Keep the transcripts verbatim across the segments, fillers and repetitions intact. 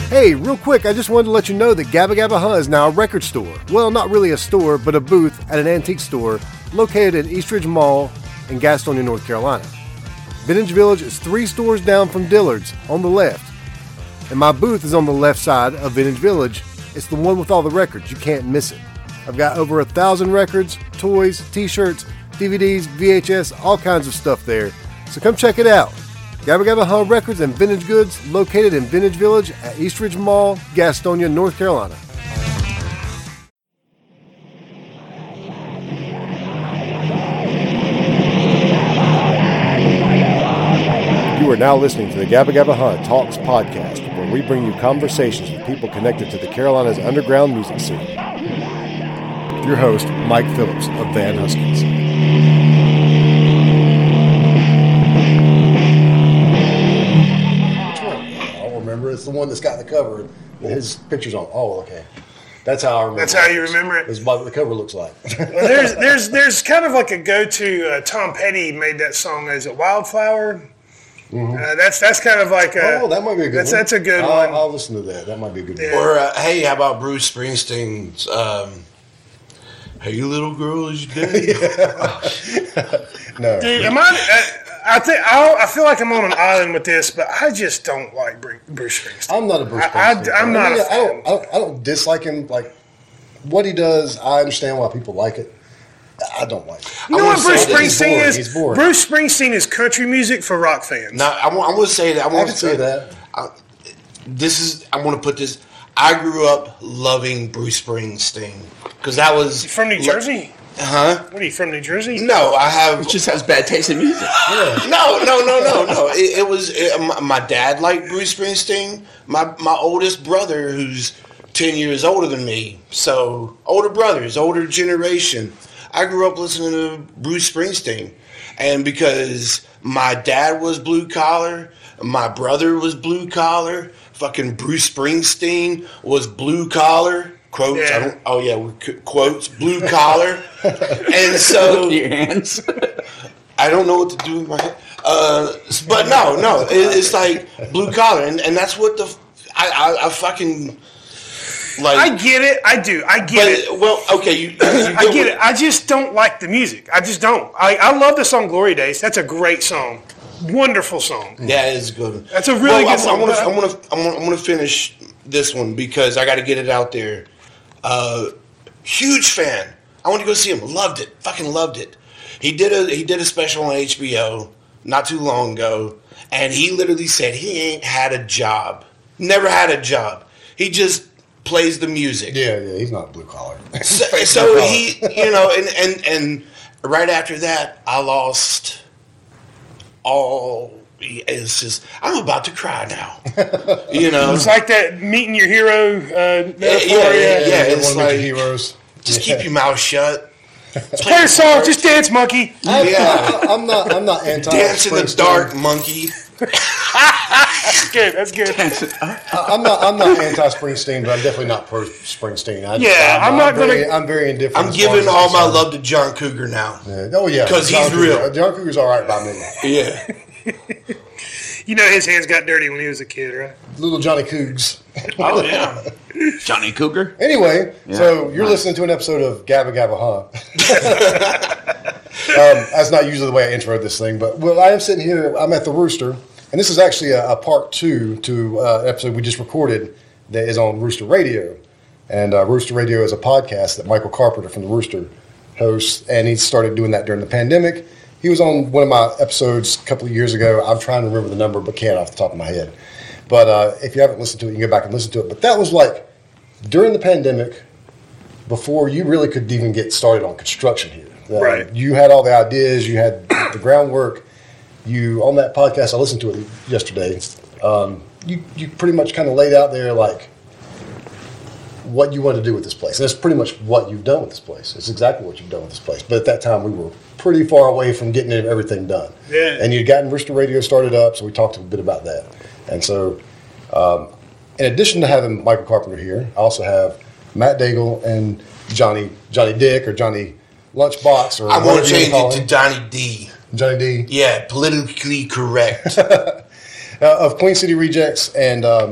Hey, real quick, I just wanted to let you know that Gabba Gabba Huh is now a record store. Well, not really a store, but a booth at an antique store located at Eastridge Mall in Gastonia, North Carolina. Vintage Village is three stores down from Dillard's on the left, and my booth is on the left side of Vintage Village. It's the one with all the records. You can't miss it. I've got over a thousand records, toys, t-shirts, D V Ds, V H S, all kinds of stuff there. So come check it out. Gabba Gabba Huh Records and Vintage Goods, located in Vintage Village at Eastridge Mall, Gastonia, North Carolina. You are now listening to the Gabba Gabba Huh Talks podcast, where we bring you conversations with people connected to the Carolinas underground music scene. Your host, Mike Phillips of Van Huskins. Remember, it's the one that's got the cover with his pictures on. Oh, okay. That's how I remember. That's how you remember it. Is what the cover looks like. Well, there's there's there's kind of like a go-to. Uh, Tom Petty made that song. Is it Wildflower? Mm-hmm. Uh, that's that's kind of like a. Oh, that might be a good that's, one. That's a good I'll, one. I'll listen to that. That might be a good yeah. one. Or uh, hey, how about Bruce Springsteen's? Um, hey, little girl, is you dead? No, dude, am I? Uh, I think I, I feel like I'm on an island with this, but I just don't like Bruce Springsteen. I'm not a Bruce I, Springsteen. I, I'm not. I, mean, a I don't. I don't. I don't dislike him. Like what he does, I understand why people like it. I don't like it. You know what Bruce Springsteen is? He's boring. Bruce Springsteen is country music for rock fans. No, I, I want to say that. I want I to say that. I, this is. I want to put this. I grew up loving Bruce Springsteen because that was You from New Jersey. Huh? What are you from, New Jersey? No, I have. It just has bad taste in music. Yeah. No, no, no, no, no. It, it was it, my, my dad liked Bruce Springsteen. My my oldest brother, who's ten years older than me, so older brothers, older generation. I grew up listening to Bruce Springsteen, and because my dad was blue collar, my brother was blue collar. Fucking Bruce Springsteen was blue collar. Quotes. Yeah. I don't, oh yeah, we, quotes. Blue collar, and so Look at your hands. I don't know what to do with my hand. Uh, but no, no, it, it's like blue collar, and, and that's what the I, I, I fucking like. I get it. I do. I get but, it. Well, okay, you. you I get it. I just don't like the music. I just don't. I, I love the song "Glory Days." That's a great song. Wonderful song. Yeah, it's good. That's a really well, good song. I want to. I want to. I want to finish this one because I got to get it out there. Uh, huge fan. I went to go see him. Loved it. Fucking loved it. He did a he did a special on H B O not too long ago, and he literally said he ain't had a job. Never had a job. He just plays the music. Yeah, yeah. He's not blue collar. So, so he, you know, and, and and right after that, I lost all. It's just I'm about to cry now. You know, It's like that meeting your hero uh, metaphor. yeah, yeah, yeah, yeah. Everyone It's makes like heroes. just Yeah. keep your mouth shut. Play a song, just dance, monkey. I, Yeah. I, I'm not. I'm not anti. Dance in the Springsteen. dark, monkey. That's good. That's good. I, I'm not. I'm not anti Springsteen, but I'm definitely not pro Springsteen. I, Yeah, I'm not very, gonna- I'm very indifferent. I'm as far giving as all my concerned. love to John Cougar now. Yeah. Oh yeah, 'Cause John he's Cougar. real. John Cougar's all right by me. Yeah. You know his hands got dirty when he was a kid, right? Little Johnny Cougs. Oh yeah. Johnny Cougar. Anyway, Yeah. so you're listening to an episode of Gabba Gabba Huh. um, that's not usually the way I intro this thing, but well, I am sitting here. I'm at the Rooster, and this is actually a, a part two to uh, an episode we just recorded that is on Rooster Radio. And uh, Rooster Radio is a podcast that Michael Carpenter from the Rooster hosts, and he started doing that during the pandemic. He was on one of my episodes a couple of years ago. I'm trying to remember the number, but can't off the top of my head. But uh, if you haven't listened to it, you can go back and listen to it. But that was like during the pandemic, before you really could even get started on construction here. Uh, Right. You had all the ideas. You had the groundwork. You on that podcast, I listened to it yesterday. Um, you you pretty much kind of laid out there like what you want to do with this place. And that's pretty much what you've done with this place. It's exactly what you've done with this place. But at that time, we were pretty far away from getting everything done. Yeah. And you'd gotten Rooster Radio started up, so we talked a bit about that. And so, um, in addition to having Michael Carpenter here, I also have Matt Daigle and Johnny Johnny Dick or Johnny Lunchbox or I want whatever to you change call it to him. Johnny D. Johnny D. Yeah, politically correct. Uh, of Queen City Rejects, and um,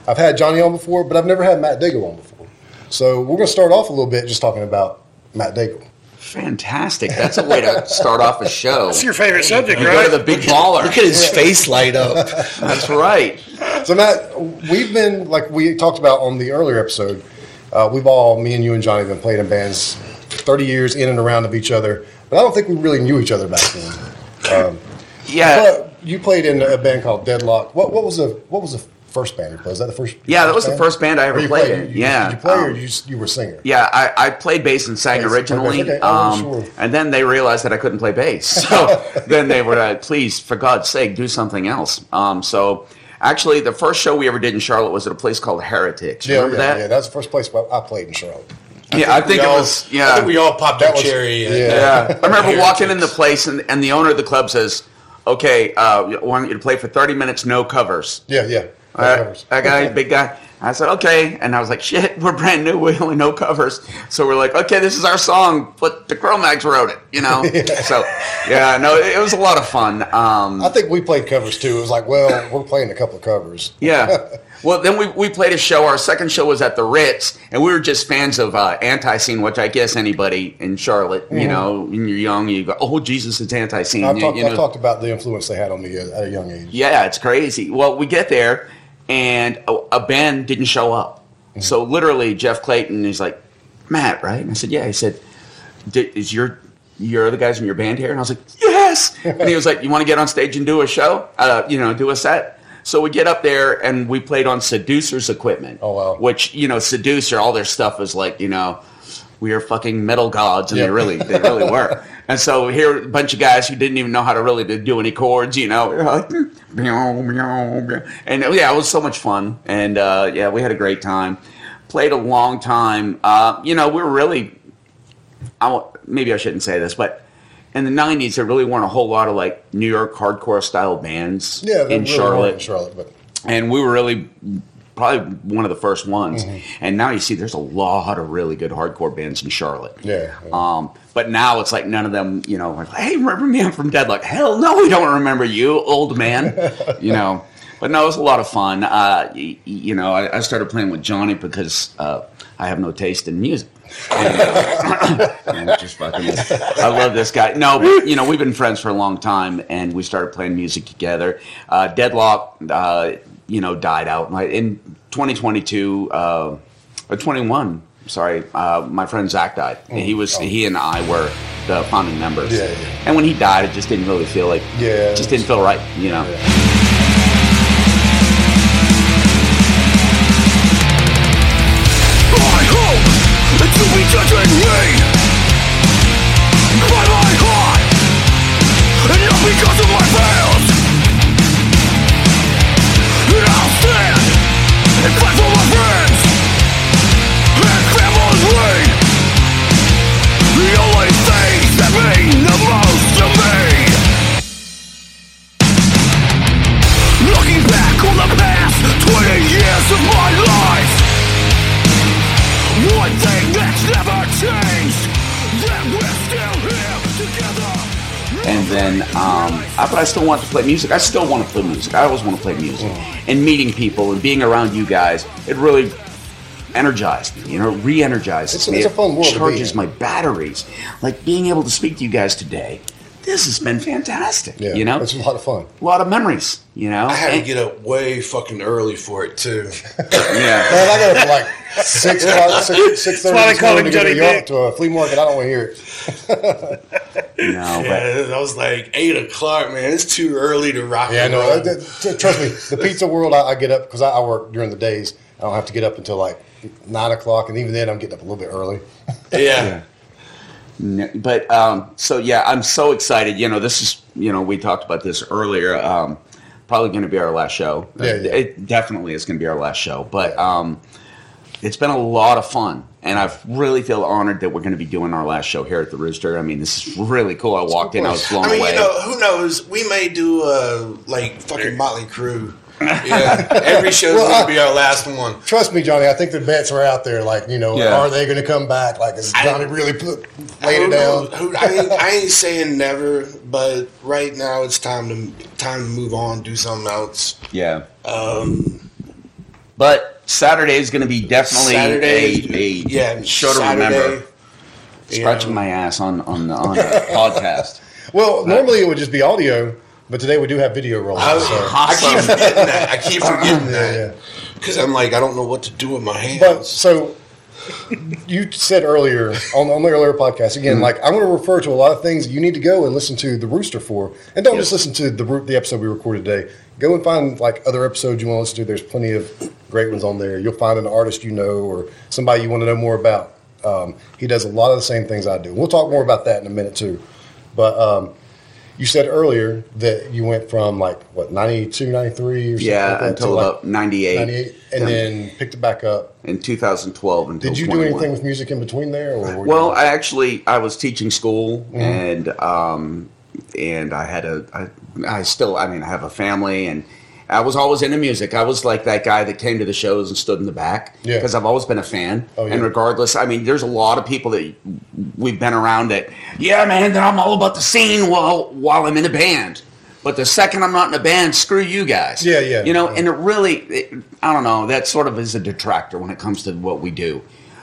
I've had Johnny on before, but I've never had Matt Daigle on before. So we're going to start off a little bit just talking about Matt Daigle. Fantastic. That's a way to start off a show. That's your favorite subject, You right? go to the big baller. Look at his face light up. That's right. So Matt, we've been, like we talked about on the earlier episode, uh, we've all, me and you and Johnny, have been playing in bands thirty years in and around of each other, but I don't think we really knew each other back then. Um, Yeah. but you played in a band called Deadlock. What, what was the what was the first band you played? Was that the first? Yeah, that was the band? first band I ever Or you played played in. You, Yeah. Did you play or Um, you, just, you were a singer? Yeah, I, I played bass and sang Bass, originally, okay, okay. Oh, um, sure. and then they realized that I couldn't play bass. So then they were like, please, for God's sake, do something else. Um, so actually, the first show we ever did in Charlotte was at a place called Heretics. Yeah, Remember yeah, that? yeah. That was the first place I played in Charlotte. Yeah, I think We it all- was, yeah. I think we all popped That our was- cherry. and- yeah. Yeah, I remember Heretics. walking in the place, and, and the owner of the club says, okay, uh, I want you to play for thirty minutes, no covers. Yeah, yeah. No Uh, covers. that guy, big guy. I said, okay. And I was like, shit, we're brand new. We only know covers. So we're like, okay, this is our song, but the Cro-Mags wrote it, you know? So, yeah, no, it, it was a lot of fun. Um, I think we played covers too. It was like, well, we're playing a couple of covers. yeah. Well, then we, we played a show. Our second show was at the Ritz, and we were just fans of uh, Anti-Scene, which I guess anybody in Charlotte, you know, when you're young, you go, oh, Jesus, it's Anti-Scene. I've, You- talked, you know. I've talked about the influence they had on me at at a young age. Yeah, it's crazy. Well, we get there, and a, a band didn't show up. Mm-hmm. So literally, Jeff Clayton is like, Matt, right? And I said, yeah. He said, "Did- is your your other guys in your band here? And I was like, yes. And he was like, you want to get on stage and do a show? Uh, you know, do a set? So we get up there, and we played on Seducer's equipment. Oh, wow. Which, you know, Seducer, all their stuff is like, you know, we are fucking metal gods, and Yeah. they really, they really were. And so here, a bunch of guys who didn't even know how to really do any chords, you know, like, meow, meow, meow. And yeah, it was so much fun, and uh, yeah, we had a great time. Played a long time. Uh, you know, we were really, I won't- maybe I shouldn't say this, but in the nineties, there really weren't a whole lot of like New York hardcore style bands Yeah, they in really Charlotte. weren't in Charlotte, but And we were really probably one of the first ones. Mm-hmm. And now you see there's a lot of really good hardcore bands in Charlotte. Yeah, yeah. Um, but now it's like none of them, you know, like, hey, remember me? I'm from Deadlock. Hell no, we don't remember you, old man. You know. But no, it was a lot of fun. Uh, y- you know, I, I started playing with Johnny because uh, I have no taste in music. And, uh, and just fucking, I love this guy. No, but, you know, we've been friends for a long time, and we started playing music together. Uh, Deadlock, uh, you know, died out My- in twenty twenty-two uh, or twenty-one. Sorry, uh, my friend Zach died. And he was, he and I were the founding members. Yeah, yeah. And when he died, it just didn't really feel like, Yeah. it just didn't feel right, you know. I hope that you'll be judging me by my heart and not because of my fails. And I'll stand and fight for my friends and family. The only things that mean the most to me. Looking back on the past twenty years of my life, one thing that's never changed, that we're still here together. And then, um, I, but I still want to play music. I still want to play music. I always want to play music. And meeting people and being around you guys, it really energized me, you know, re-energizes It's a- me. it's a fun world It to be charges in. my batteries. Like being able to speak to you guys today, this has been fantastic, Yeah, you know? it's a lot of fun. A lot of memories, you know? I had to And- get up way fucking early for it too. yeah. Man, I got up at like six o'clock, six, six thirty why they this call morning him to go to Johnny York Dick. to a flea market. I don't want to hear it. No, but Yeah, I was like eight o'clock, man. It's too early to rock. Yeah, and no, roll. uh, th- trust me. The pizza world, I, I get up because I, I work during the days. I don't have to get up until like nine o'clock, and even then, I'm getting up a little bit early. yeah. No, but um, so yeah, I'm so excited. You know, this is, you know, we talked about this earlier. Um, probably going to be our last show. Yeah, yeah. It definitely is going to be our last show. But um, it's been a lot of fun, and I really feel honored that we're going to be doing our last show here at the Rooster. I mean, this is really cool. I walked in, I was blown I mean, away. you know, who knows? We may do uh, like fucking Motley Crue. Yeah, every show's Well, gonna I- be our last one. Trust me, Johnny. I think the bets are out there. Like, you know, Yeah. are they going to come back? Like, is Johnny really put, laid it Who down? knows? Who, I, ain't, I ain't saying never, but right now it's time to time to move on, do something else. yeah. Um, But Saturday is going to be definitely Saturday, a, a yeah, show to Saturday, remember. Scratching yeah. my ass on on the, on the podcast. Well, normally it would just be audio, but today we do have video rolling. I, so. I keep forgetting that. I keep forgetting Yeah, that because I'm like, I don't know what to do with my hands. But so you said earlier on, on the earlier podcast again, Mm-hmm. like I'm going to refer to a lot of things that you need to go and listen to the Rooster for, and don't just listen to the Roo- the episode we recorded today. Go and find like other episodes you want to listen to. There's plenty of great ones on there. You'll find an artist you know or somebody you want to know more about. Um, he does a lot of the same things I do. We'll talk more about that in a minute too. But um, you said earlier that you went from like what ninety-two, ninety-three or something Yeah, like that until to like about ninety-eight. ninety-eight, and Yeah. then picked it back up. In two thousand twelve until Did you do twenty-one. anything with music in between there? Or were Well, you, I actually I was teaching school, and um, and I had a I, I still I mean I have a family, and I was always into music. I was like that guy that came to the shows and stood in the back Yeah. because I've always been a fan. Oh, yeah. And regardless, I mean, there's a lot of people that we've been around that yeah, man, that I'm all about the scene while while I'm in a band. But the second I'm not in a band, screw you guys. Yeah, yeah, You know, yeah. and it really, it, I don't know, that sort of is a detractor when it comes to what we do.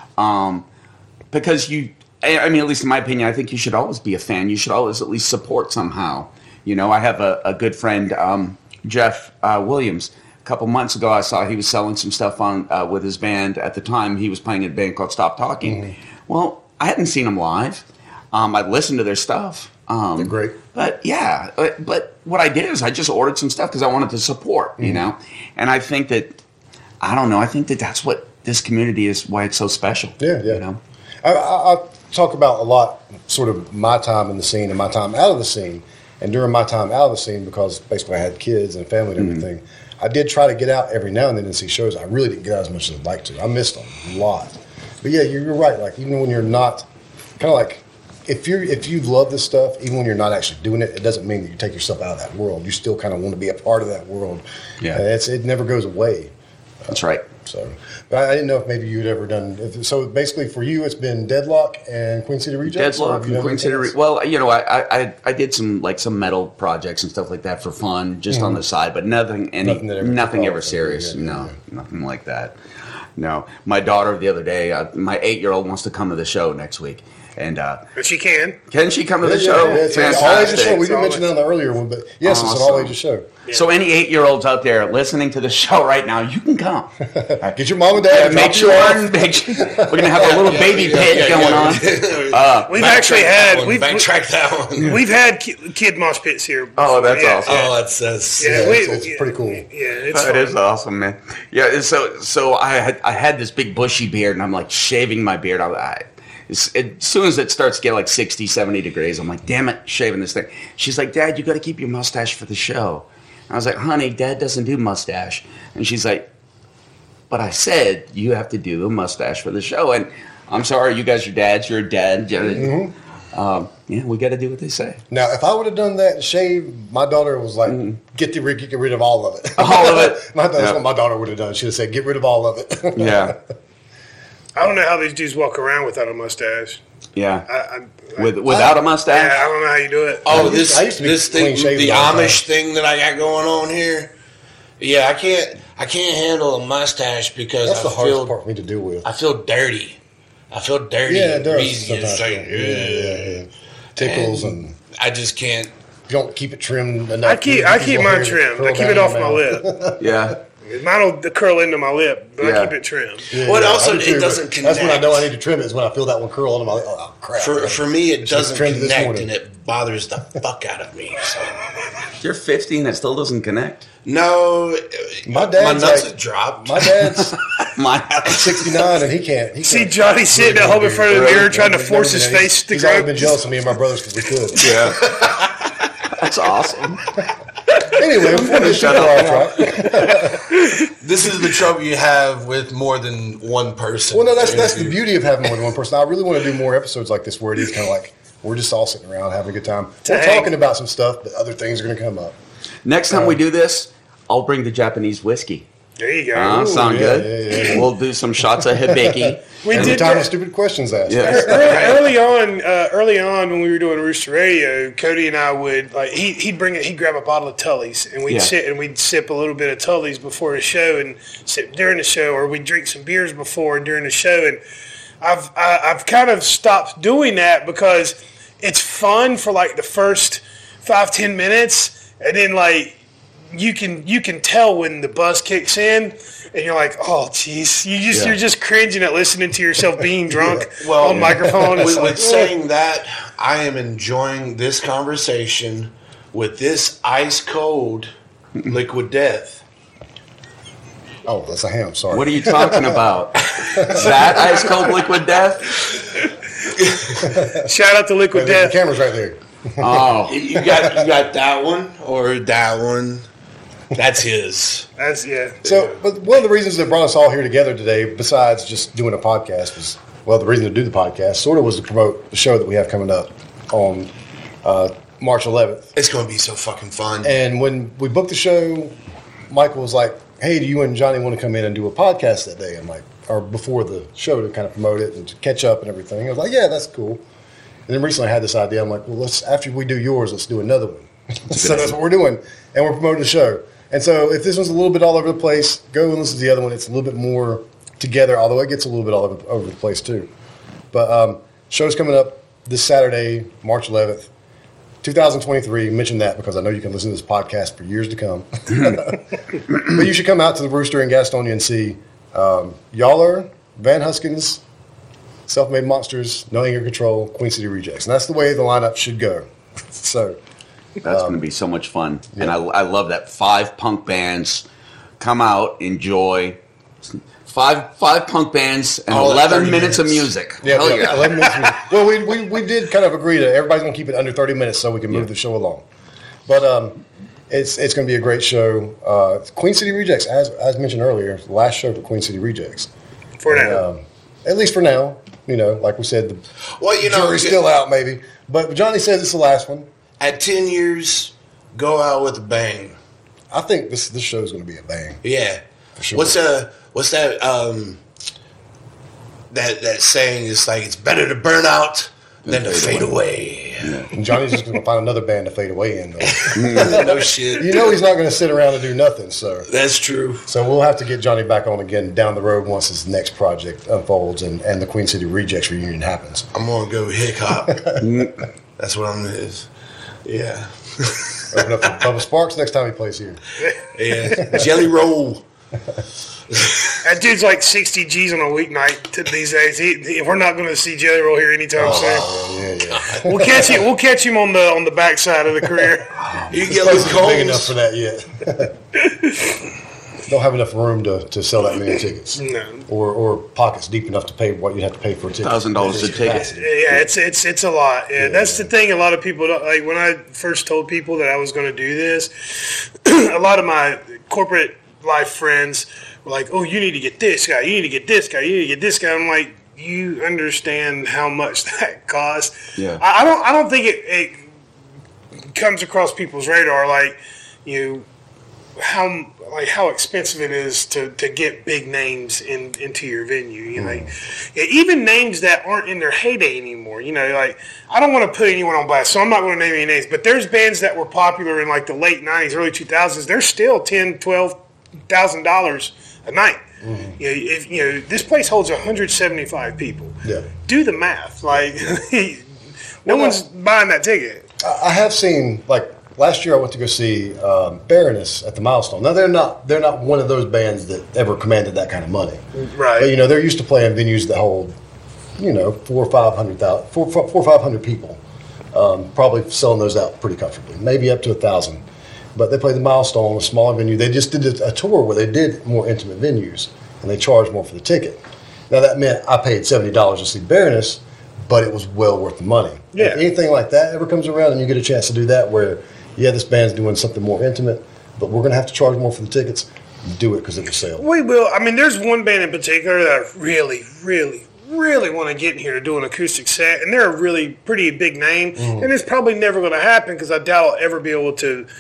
Um, because you, I I mean, at least in my opinion, I think you should always be a fan. You should always at least support somehow. You know, I have a, a good friend, um, Jeff uh, Williams. A couple months ago, I saw he was selling some stuff on uh, with his band. At the time, he was playing in a band called Stop Talking. Mm-hmm. Well, I hadn't seen them live. Um, I'd listened to their stuff. Um, They're great. But yeah, but, but what I did is I just ordered some stuff because I wanted to support, you know. And I think that I don't know. I think that that's what this community is. Why it's so special. Yeah, yeah. You know. I, I, I talk about a lot, sort of my time in the scene and my time out of the scene. And during my time out of the scene, because basically I had kids and family and Mm-hmm. everything, I did try to get out every now and then and see shows. I really didn't get out as much as I'd like to. I missed them a lot. But yeah, you're, you're right. Like even when you're not, kind of like if you if you love this stuff, even when you're not actually doing it, it doesn't mean that you take yourself out of that world. You still kind of want to be a part of that world. Yeah. and it's it never goes away. That's right. So, but I didn't know if maybe you'd ever done. If, so basically, for you, it's been Deadlock and Queen City Rejects. or Deadlock have you and done Queen City. anything Re- else? well, you know, I, I I did some like some metal projects and stuff like that for fun, just on the side, but nothing any Nothing that ever nothing took ever off. serious. Yeah, yeah, no, yeah. nothing like that. No, my daughter the other day, uh, my eight year old wants to come to the show next week, and uh, But she can. can she come to Yeah, the yeah, show? yeah, it's an all ages show. We didn't all mention that on the earlier one, but yes, it's an all Awesome. ages show. So any eight year olds out there listening to the show right now, you can come. Get your mom and dad. Yeah, make drop you sure, off. make sure we're gonna have a little Yeah, baby yeah, pit yeah, going yeah. on. Uh, We've Backtrack actually that had one, we've backtrack that one. we've had ki- kid mosh pits here. Oh, that's yeah, awesome. Oh, that's that's. Yeah, Yeah, we, it's- it's yeah, pretty cool. Yeah, it's That fun. is awesome, man. Yeah, so so I had I had this big bushy beard, and I'm like shaving my beard. I, I as, as soon as it starts to get like sixty, seventy degrees, I'm like, damn it, shaving this thing. She's like, Dad, you got to keep your mustache for the show. I was like, honey, Dad doesn't do mustache. And she's like, but I said you have to do a mustache for the show. And I'm sorry, you guys are dads. You're a dad. Mm-hmm. Um, yeah, we got to do what they say. Now, if I would have done that and shaved, my daughter was like, "Get the get, get rid of all of it." All of it. my, that's Yeah. what my daughter would have done. She'd have said, "Get rid of all of it." Yeah, I don't know how these dudes walk around without a mustache. yeah. I, I, With without a yeah, mustache. I don't know how you do it. Oh, I used- this I used to be this thing, clean-shaven the all the time. Amish thing that I got going on here. Yeah, I can't I can't handle a mustache because That's I the hardest feel part for me to deal with. I feel dirty. I feel dirty. Yeah, it does. Easy. It's sometimes. like, yeah, yeah, yeah. Tickles and, and I just can't. you don't keep it trimmed enough. I keep You I keep keep your mine hair trimmed. I curl keep it down off your my mouth. lip. Yeah. Mine will curl into my lip, but Yeah. I keep it trimmed. Yeah, Well, yeah, also, I do it too, doesn't but That's when I connect. know I need to trim it. Is when I feel that one curl on my. Oh crap! For for me, it Just doesn't trimmed this connect, morning. and it bothers the fuck out of me. So. You're fifteen. That still doesn't connect. No, My my dad's nuts like- have dropped. My dad's My sixty-nine and he can't. He See can't Johnny sitting at home in front of the Really? mirror trying to He's force never his been- face to He's always grow. been jealous of me and my brothers because we could. Yeah. That's awesome. Anyway, before we shut off track. This is the trouble you have with more than one person. Well, no, that's that's the beauty of having more than one person. I really want to do more episodes like this where it is kind of like we're just all sitting around having a good time. We're Dang. talking about some stuff, but other things are going to come up. Next time we do this, I'll bring the Japanese whiskey. There you go. Uh, sound yeah, good? yeah, yeah. We'll do some shots of Hibiki. We Every did time a that. stupid question's asked. Yes. early, early on, uh, early on when we were doing Rooster Radio, Cody and I would like he he'd bring it. He'd grab a bottle of Tully's and we'd Yeah. sit and we'd sip a little bit of Tully's before the show and sip during the show, or we'd drink some beers before and during the show. And I've I, I've kind of stopped doing that because it's fun for like the first five ten minutes, and then like you can you can tell when the buzz kicks in. And you're like, oh, jeez. You just, Yeah. You're just cringing at listening to yourself being drunk Well, on microphone. It's With, like, with saying that, I am enjoying this conversation with this ice cold liquid death. Oh, that's a ham. Sorry. What are you talking about? That ice cold liquid death? shout out to Liquid The Death. camera's right there. Oh, You got you got that one or that one? That's his. That's, yeah. So, but one of the reasons that brought us all here together today, besides just doing a podcast, was, well, the reason to do the podcast sort of was to promote the show that we have coming up on uh, March eleventh. It's going to be so fucking fun. And when we booked the show, Michael was like, hey, do you and Johnny want to come in and do a podcast that day? I'm like, or before the show to kind of promote it and to catch up and everything. I was like, yeah, that's cool. And then recently I had this idea. I'm like, well, let's, after we do yours, let's do another one. So that's what we're doing. And we're promoting the show. And so if this one's a little bit all over the place, go and listen to the other one. It's a little bit more together, although it gets a little bit all over, over the place too. But um, show's coming up this Saturday, March eleventh, twenty twenty-three. Mention that because I know you can listen to this podcast for years to come. But you should come out to the Rooster in Gastonia and see um, Yawler, Van Huskins, Self-Made Monsters, No Anger Control, Queen City Rejects. And that's the way the lineup should go. So... that's going to be so much fun. And I, I love that five punk bands come out, enjoy. Five five punk bands and All at eleven thirty minutes, of minutes. music. Yeah, Hell yeah, yeah. eleven minutes. Well, we, we we did kind of agree to everybody's going to keep it under thirty minutes so we can move the show along. But um, it's it's going to be a great show. Uh, Queen City Rejects, as as mentioned earlier, the last show for Queen City Rejects. For And, now. um, at least for now, you know, like we said, the Well, you know, jury's still out, maybe. But Johnny says it's the last one. at ten years, go out with a bang. I think this this show is going to be a bang. Yeah. For sure. What's uh what's that um that that saying is like it's better to burn out than to fade away. And Johnny's just going to find another band to fade away in. Though. No shit. You know he's not going to sit around and do nothing. So That's true. so we'll have to get Johnny back on again down the road once his next project unfolds and, and the Queen City Rejects reunion happens. I'm gonna go hick hop. That's what I'm is. Yeah. Open up for Bubba Sparks next time he plays here. Yeah. Jelly roll. That dude's like sixty G's on a weeknight to these days. He, he- we're not going to see Jelly Roll here anytime soon. Yeah, yeah. We'll catch him. We'll catch him on the on the backside of the career. You get Place those isn't big enough cones. for that yet. Don't have enough room to, to sell that many tickets. No. Or or pockets deep enough to pay what you'd have to pay for a ticket. Thousand dollars a ticket. Yeah, it's it's it's a lot. Yeah, that's the thing. A lot of people don't like. When I first told people that I was going to do this, a lot of my corporate life friends were like, "Oh, you need to get this guy. You need to get this guy. You need to get this guy." I'm like, "You understand how much that costs?" Yeah. I, I don't. I don't think it, it comes across people's radar. Like, you know, how like how expensive it is to, to get big names in into your venue. You know, like, yeah, even names that aren't in their heyday anymore. You know, like I don't want to put anyone on blast, so I'm not going to name any names. But there's bands that were popular in like the late nineties, early two thousands. They're still ten, twelve thousand dollars a night. Mm-hmm. You know, if you know this place holds one hundred seventy-five people. Yeah. Do the math. Like, no one's buying that ticket. I have seen, like, last year I went to go see um, Baroness at the Milestone. Now, they're not they're not one of those bands that ever commanded that kind of money. Right. But, you know, they're used to playing venues that hold, you know, four or five hundred thousand, four, four, four or five hundred people. Um, probably selling those out pretty comfortably, maybe up to a thousand. But they played the Milestone, a smaller venue. They just did a tour where they did more intimate venues, and they charged more for the ticket. Now, that meant I paid seventy dollars to see Baroness, but it was well worth the money. Yeah. If anything like that ever comes around and you get a chance to do that where, yeah, this band's doing something more intimate, but we're going to have to charge more for the tickets, do it because it will sell. We will. I mean, there's one band in particular that I really, really, really want to get in here to do an acoustic set, and they're a really pretty big name, Mm-hmm. and it's probably never going to happen because I doubt I'll ever be able to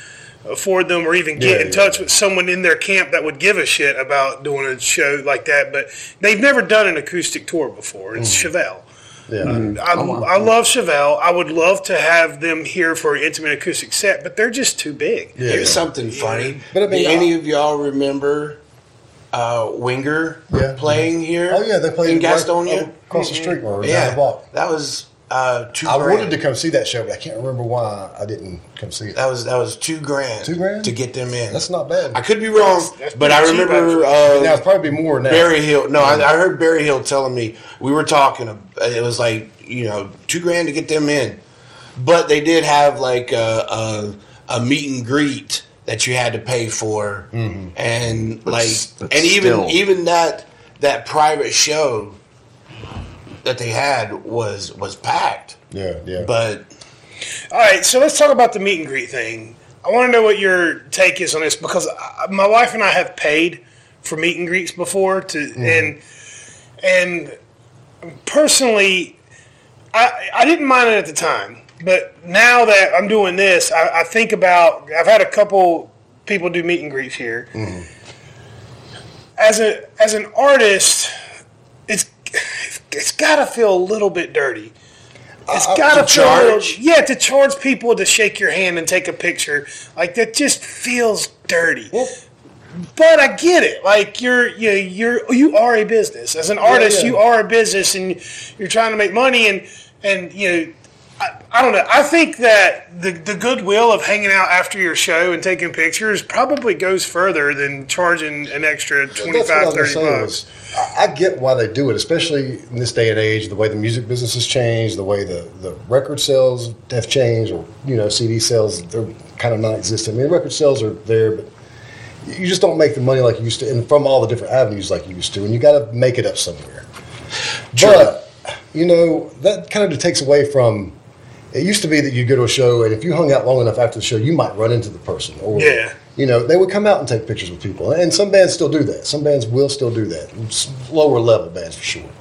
afford them or even get Yeah, in yeah, touch yeah. with someone in their camp that would give a shit about doing a show like that. But they've never done an acoustic tour before. It's Chevelle. Yeah. I, Oh, wow. I love Chevelle. I would love to have them here for an intimate acoustic set, but they're just too big. Yeah. Here's something funny. But I mean, Do any I- of y'all remember uh, Winger Yeah. playing here? Oh yeah, they played in right Gastonia. across the street or down yeah, the block. that was uh, two. I grand. wanted to come see that show, but I can't remember why I didn't come see it. That was that was two grand. Two grand? to get them in. That's not bad. I could be wrong, That's- that's but I pretty cheap, remember actually. now uh, it's probably more now. Barry Hill. No, I, I heard Barry Hill telling me we were talking. uh, It was like you know two grand to get them in, but they did have like a, a, a meet and greet that you had to pay for, Mm-hmm. and But like s- but and even still. even that that private show that they had was was packed. Yeah, yeah. But All right, so let's talk about the meet and greet thing. I want to know what your take is on this because I, my wife and I have paid for meet and greets before, to and and personally, I I didn't mind it at the time, but now that I'm doing this, I, I think about. I've had a couple people do meet and greets here. As a as an artist, it's it's got to feel a little bit dirty. It's Uh, got to to feel a little, charge? yeah, to charge people to shake your hand and take a picture. Like that just feels dirty. But I get it. Like you're you you're you are a business. As an artist, yeah. you are a business and you're trying to make money and and you know I, I don't know. I think that the the goodwill of hanging out after your show and taking pictures probably goes further than charging an extra That's what I twenty-five, was gonna thirty say bucks. was, I I get why they do it, especially in this day and age, the way the music business has changed, the way the, the record sales have changed, or, you know, C D sales, they're kind of non-existent. I mean, record sales are there, but you just don't make the money like you used to, and from all the different avenues like you used to, and you got to make it up somewhere. But, you know, that kind of takes away from, it used to be that you go to a show, and if you hung out long enough after the show, you might run into the person. Or, Yeah. you know, they would come out and take pictures with people. And some bands still do that. Some bands will still do that. Lower level bands for sure.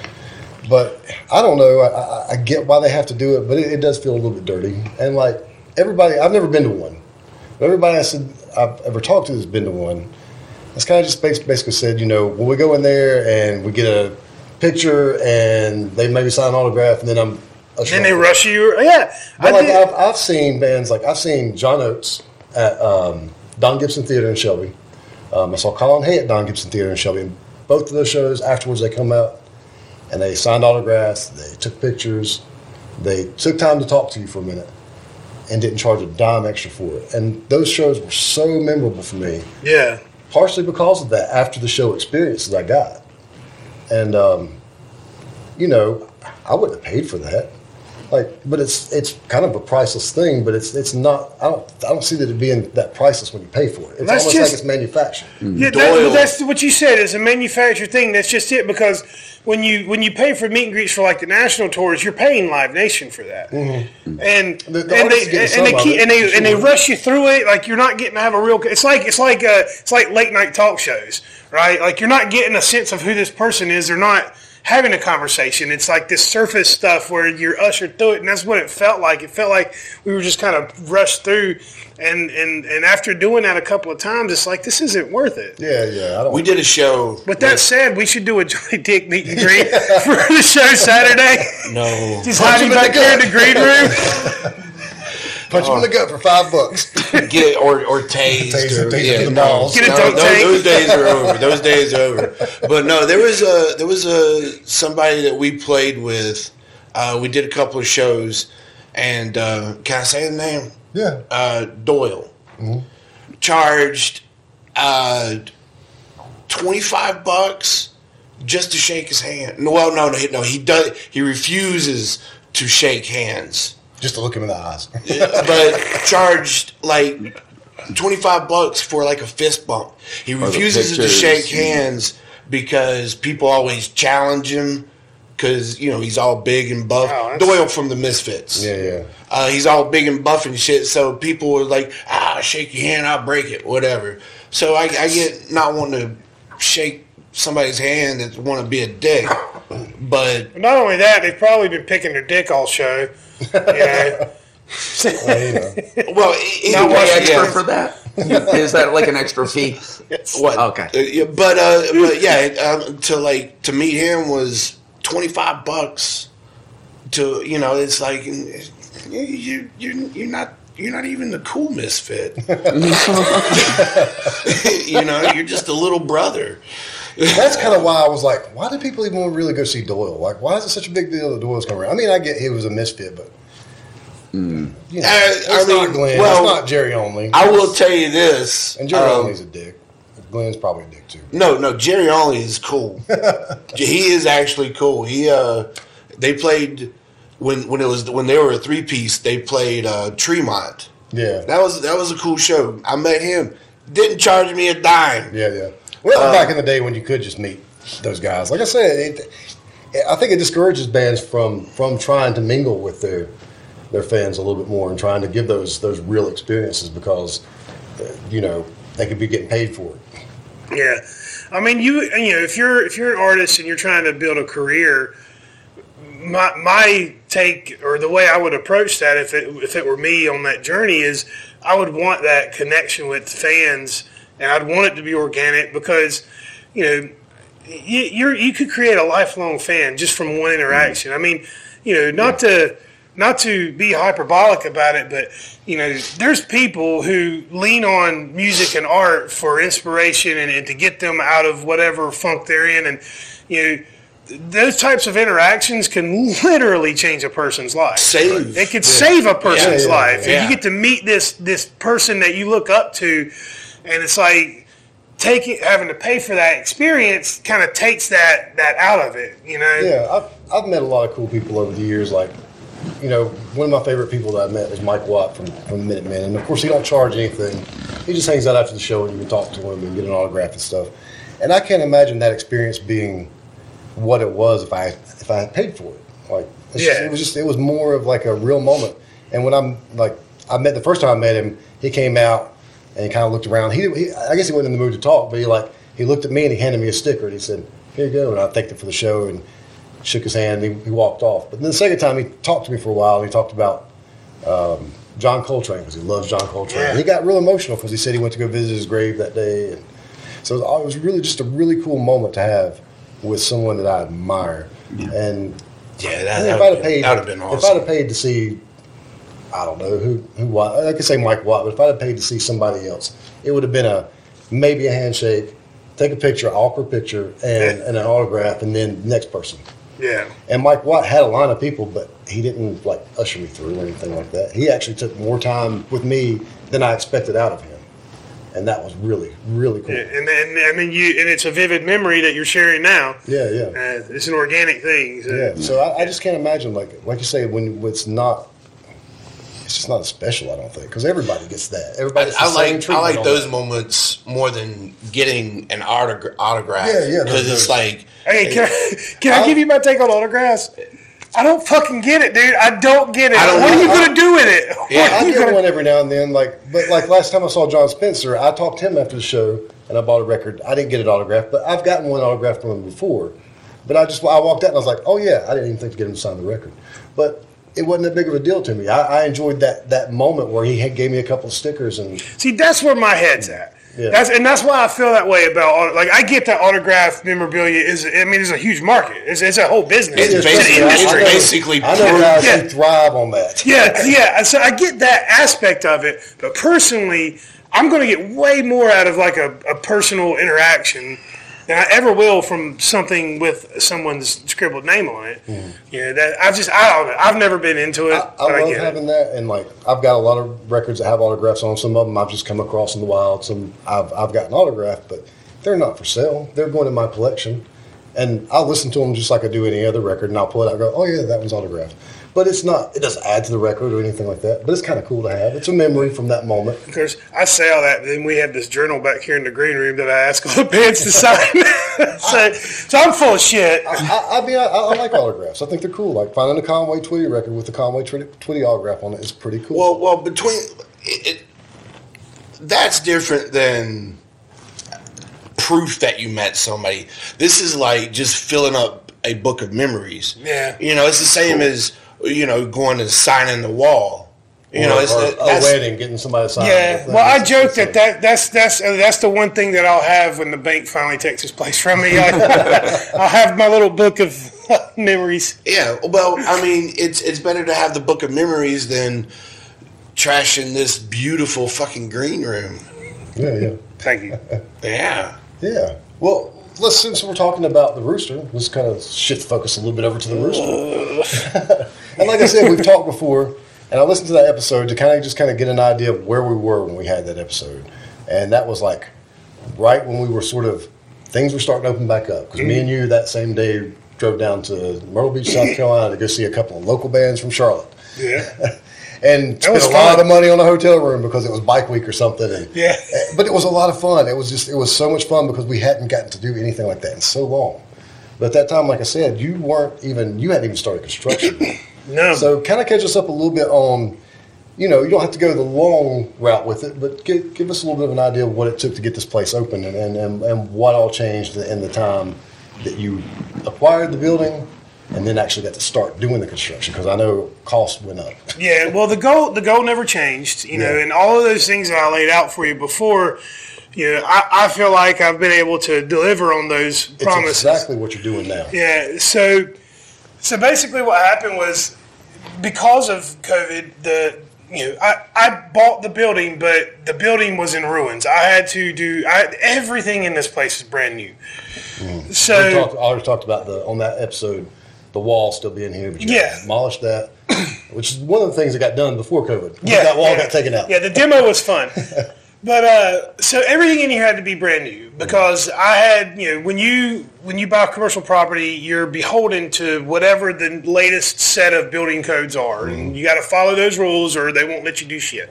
But I don't know. I, I, I get why they have to do it, but it, it does feel a little bit dirty. And like everybody, I've never been to one. But everybody I said I've ever talked to that's been to one, it's kind of just bas- basically said, you know, well, we go in there and we get a picture and they maybe sign an autograph and then I'm Then they rush you. Yeah, but I like did- I've, I've seen bands like I've seen John Oates at um, Don Gibson Theater in Shelby. Um, I saw Colin Hay at Don Gibson Theater in Shelby. And both of those shows afterwards they come out and they signed autographs. They took pictures. They took time to talk to you for a minute and didn't charge a dime extra for it. And those shows were so memorable for me, yeah. partially because of that after the show experiences I got. And um, you know, I wouldn't have paid for that. Like, but it's it's kind of a priceless thing. But it's it's not. I don't I don't see that it being that priceless when you pay for it. It's That's almost just- like it's manufactured. Yeah, that, Doyle. but that's what you said. It's a manufactured thing. That's just it. Because when you when you pay for meet and greets for like the national tours, you're paying Live Nation for that, and The- the and artists they get and some they of keep it, and they for and they sure. rush you through it. Like you're not getting to have a real. It's like it's like uh it's like late night talk shows, right? Like you're not getting a sense of who this person is. They're not having a conversation. It's like this surface stuff where you're ushered through it, and that's what it felt like. It felt like we were just kind of rushed through, and and and after doing that a couple of times, it's like this isn't worth it. Yeah, yeah. I don't. we did a show. With that said, we should do a Johnny Dick meet and greet for the show Saturday. No. Just Punch hiding him in back the there in the green room. punch him in the gut for five bucks. Get or or tased, Tased- or, tased yeah, in the no, balls. Get a no, dunk those, tank. those days are over. Those days are over. But no, there was a there was a somebody that we played with. Uh, we did a couple of shows, and uh, can I say the name? Yeah. Uh, Doyle charged uh, twenty five bucks just to shake his hand. No, well, no, no, he- no, he does. He refuses to shake hands. Just to look him in the eyes. But charged like twenty-five bucks for like a fist bump. He the refuses to pictures. shake hands because people always challenge him because, you know, he's all big and buff. Oh, that's- Doyle from the Misfits. Yeah, yeah. Uh, he's all big and buff and shit, so people were like, ah, shake your hand, I'll break it, whatever. So I, I get not wanting to shake somebody's hand that want to be a dick, but Not only that, they've probably been picking their dick all show. You know, Well, you know. Well, e- Not either one way, I extra guess. for that? Is that like an extra fee? What? Okay. Uh, yeah, but uh, but yeah, um, to like to meet him was twenty five bucks. To you know, it's like you you you're, you're not you're not even the cool misfit. You know, you're just a little brother. That's kind of why I was like, why do people even really go see Doyle? Like, why is it such a big deal that Doyle's coming around? I mean, I get he was a misfit, but Mm. you know, Uh, it's I not mean, Glenn. well, it's not Jerry Only. I will tell you this. And Jerry um, Only's a dick. Glenn's probably a dick too. No, no, Jerry Only is cool. He is actually cool. He uh, they played when when it was when they were a three piece. They played uh, Tremont. Yeah, That was that was a cool show. I met him. Didn't charge me a dime. yeah, yeah. Well, Uh, back in the day when you could just meet those guys. Like I said, it, I think it discourages bands from from trying to mingle with their their fans a little bit more and trying to give those those real experiences because uh, you know they could be getting paid for it. Yeah, I mean, you you know, if you're if you're an artist and you're trying to build a career, my my take or the way I would approach that if it if it were me on that journey is I would want that connection with fans and I'd want it to be organic because you know you you're, you could create a lifelong fan just from one interaction. I mean, you know, not to. Not to be hyperbolic about it, but you know, there's people who lean on music and art for inspiration and, and to get them out of whatever funk they're in, and you know, those types of interactions can literally change a person's life. Save. They could save a person's Yeah, yeah, life. yeah. If you get to meet this this person that you look up to, and it's like taking having to pay for that experience kind of takes that that out of it. You know. Yeah, I've, I've met a lot of cool people over the years. Like, you know, one of my favorite people that I met is Mike Watt from, from Minutemen. And, of course, he don't charge anything. He just hangs out after the show and you can talk to him and get an autograph and stuff. And I can't imagine that experience being what it was if I if I had paid for it. Like, it's just, Yeah. it was just, it was more of like a real moment. And when I'm, like, I met, the first time I met him, he came out and he kind of looked around. He, he I guess he wasn't in the mood to talk, but he, like, he looked at me and he handed me a sticker and he said, "Here you go." And I thanked him for the show and shook his hand, and he, he walked off. But then the second time, he talked to me for a while, and he talked about um, John Coltrane, because he loves John Coltrane. Yeah. And he got real emotional because he said he went to go visit his grave that day. And so it was, it was really just a really cool moment to have with someone that I admire. And Yeah, I that, think that if I'd would have paid, have been if I'd awesome. have paid to see, I don't know who who Watt, I could say Mike Watt, but if I'd have paid to see somebody else, it would have been a maybe a handshake, take a picture, awkward picture, and, and an autograph, and then next person. Yeah. And Mike Watt had a line of people, but he didn't like usher me through or anything like that. He actually took more time with me than I expected out of him, and that was really, really cool. Yeah, and and I mean you, and it's a vivid memory that you're sharing now. Yeah, yeah, Uh, it's an organic thing. So. yeah. So I, I just can't imagine, like, like you say, when it's not, it's just not as special. I don't think because everybody gets that. Everybody. I, gets the I same like I treatment like on those that. moments more than getting an autogra- autograph. Yeah, yeah, Because those- it's like Hey, can I, can I I'll- give you my take on autographs? I don't fucking get it, dude. I don't get it. I don't what are you know. gonna do with it? Yeah, What are I you get gonna- one every now and then, like, but like last time I saw John Spencer, I talked to him after the show, and I bought a record. I didn't get it autographed, but I've gotten one autographed from him before. But I just I walked out and I was like, oh yeah, I didn't even think to get him to sign the record, but it wasn't that big of a deal to me. I, I enjoyed that that moment where he had, gave me a couple of stickers and See, that's where my head's at. Yeah. That's and that's why I feel that way about auto- like I get that autograph memorabilia is I mean it's a huge market. It's, it's a whole business. It's It's, basically- an it's industry. basically I know guys Yeah. who thrive on that. Yeah, yeah. So I get that aspect of it, but personally, I'm going to get way more out of like a, a personal interaction than I ever will from something with someone's scribbled name on it. Yeah, that I've just I don't know. I've never been into it. I, but I I love get it. having that, and like I've got a lot of records that have autographs on. Some of them I've just come across in the wild. Some I've I've gotten autographed, but they're not for sale. They're going in my collection, and I'll listen to them just like I do any other record, and I'll pull it out and go, "Oh yeah, that one's autographed." But it's not. It doesn't add to the record or anything like that. But it's kind of cool to have. It's a memory from that moment. Of course, I say all that. Then we have this journal back here in the green room that I ask all the bands to sign. so, so I'm full of shit. I, I mean, I, I like autographs. I think they're cool. Like finding a Conway Twitty record with the Conway Twitty, Twitty autograph on it is pretty cool. well, well between it, it, that's different than proof that you met somebody. This is like just filling up a book of memories. Yeah. You know, it's the same as you know going and signing the wall. You know, Or- it's or the, a that's, wedding, getting somebody to sign. Yeah, the thing. well, I It's- joke it's that, a- that that's that's uh, that's the one thing that I'll have when the bank finally takes its place from me. I, I'll have my little book of memories. yeah. Well, I mean, it's it's better to have the book of memories than trashing this beautiful fucking green room. Yeah, yeah. Thank you. Yeah. Yeah. Well, let's since we're talking about the rooster, let's kind of shift focus a little bit over to the rooster. And like I said, we've talked before, and I listened to that episode to kind of just kind of get an idea of where we were when we had that episode, and that was like right when we were sort of things were starting to open back up because me and you that same day drove down to Myrtle Beach, South Carolina to go see a couple of local bands from Charlotte. Yeah. And spent was a lot fun. of money on a hotel room because it was bike week or something. And, Yeah. But it was a lot of fun. It was just, it was so much fun because we hadn't gotten to do anything like that in so long. But at that time, like I said, you weren't even, you hadn't even started construction. No. So kind of catch us up a little bit on, you know, you don't have to go the long route with it, but give, give us a little bit of an idea of what it took to get this place open and, and, and, and what all changed in the time that you acquired the building and then actually got to start doing the construction because I know costs went up. Yeah, well, the goal the goal never changed, you know, Yeah. and all of those things that I laid out for you before, you know, I, I feel like I've been able to deliver on those It's promises. exactly what you're doing now. Yeah, so so basically what happened was because of COVID, the you know, I, I bought the building, but the building was in ruins. I had to do I, everything in this place is brand new. We So talked, I already talked about the on that episode, the wall still being here, but you Yeah. yeah. demolished that, which is one of the things that got done before COVID. Yeah, that wall yeah. got taken out. Yeah, the demo was fun. But uh, so everything in here had to be brand new because I had, you know, when you when you buy commercial property, you're beholden to whatever the latest set of building codes are, and you got to follow those rules, or they won't let you do shit.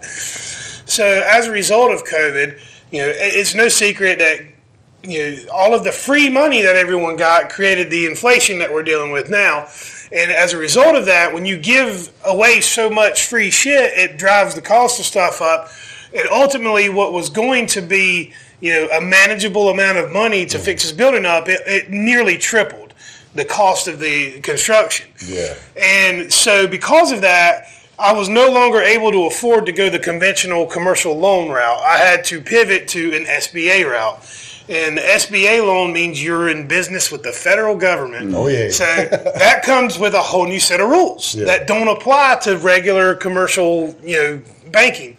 So as a result of COVID, you know, it- it's no secret that you know all of the free money that everyone got created the inflation that we're dealing with now. And as a result of that, when you give away so much free shit, it drives the cost of stuff up. And ultimately, what was going to be, you know, a manageable amount of money to fix this building up, it, it nearly tripled the cost of the construction. Yeah. And so because of that, I was no longer able to afford to go the conventional commercial loan route. I had to pivot to an S B A route. And the S B A loan means you're in business with the federal government. Oh, yeah. So that comes with a whole new set of rules Yeah. that don't apply to regular commercial, you know, banking.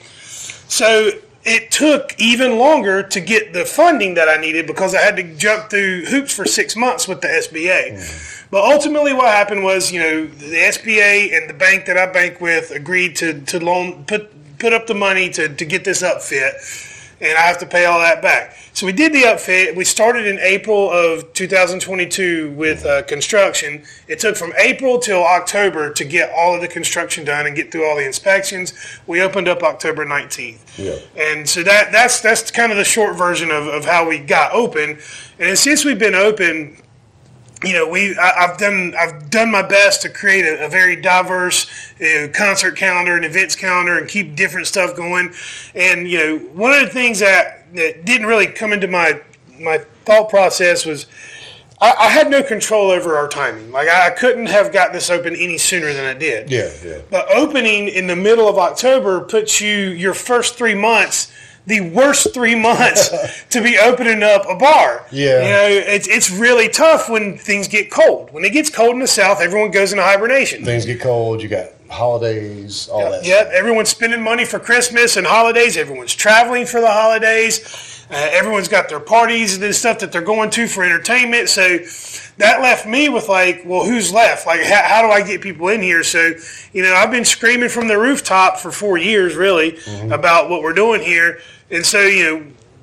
So it took even longer to get the funding that I needed because I had to jump through hoops for six months with the S B A. Mm. But ultimately what happened was, you know, the S B A and the bank that I bank with agreed to, to loan put put up the money to, to get this upfit, and I have to pay all that back. So we did the upfit. We started in April of two thousand twenty-two with uh, construction. It took from April till October to get all of the construction done and get through all the inspections. We opened up October nineteenth. Yeah. And so that that's that's kind of the short version of, of how we got open. And since we've been open, you know, we I, I've done I've done my best to create a, a very diverse you know, concert calendar and events calendar and keep different stuff going. And you know, one of the things that, that didn't really come into my my thought process was I, I had no control over our timing. Like I couldn't have got this open any sooner than I did. Yeah, yeah. But opening in the middle of October puts you your first three months. The worst three months to be opening up a bar. Yeah. You know, it's it's really tough when things get cold. When it gets cold in the South, everyone goes into hibernation. Things get cold. You got holidays, all that. Yep, everyone's spending money for Christmas and holidays. Everyone's traveling for the holidays. Uh, everyone's got their parties and stuff that they're going to for entertainment. So that left me with like, well, who's left? Like, how, how do I get people in here? So, you know, I've been screaming from the rooftop for four years, really, mm-hmm. about what we're doing here. And so, you know,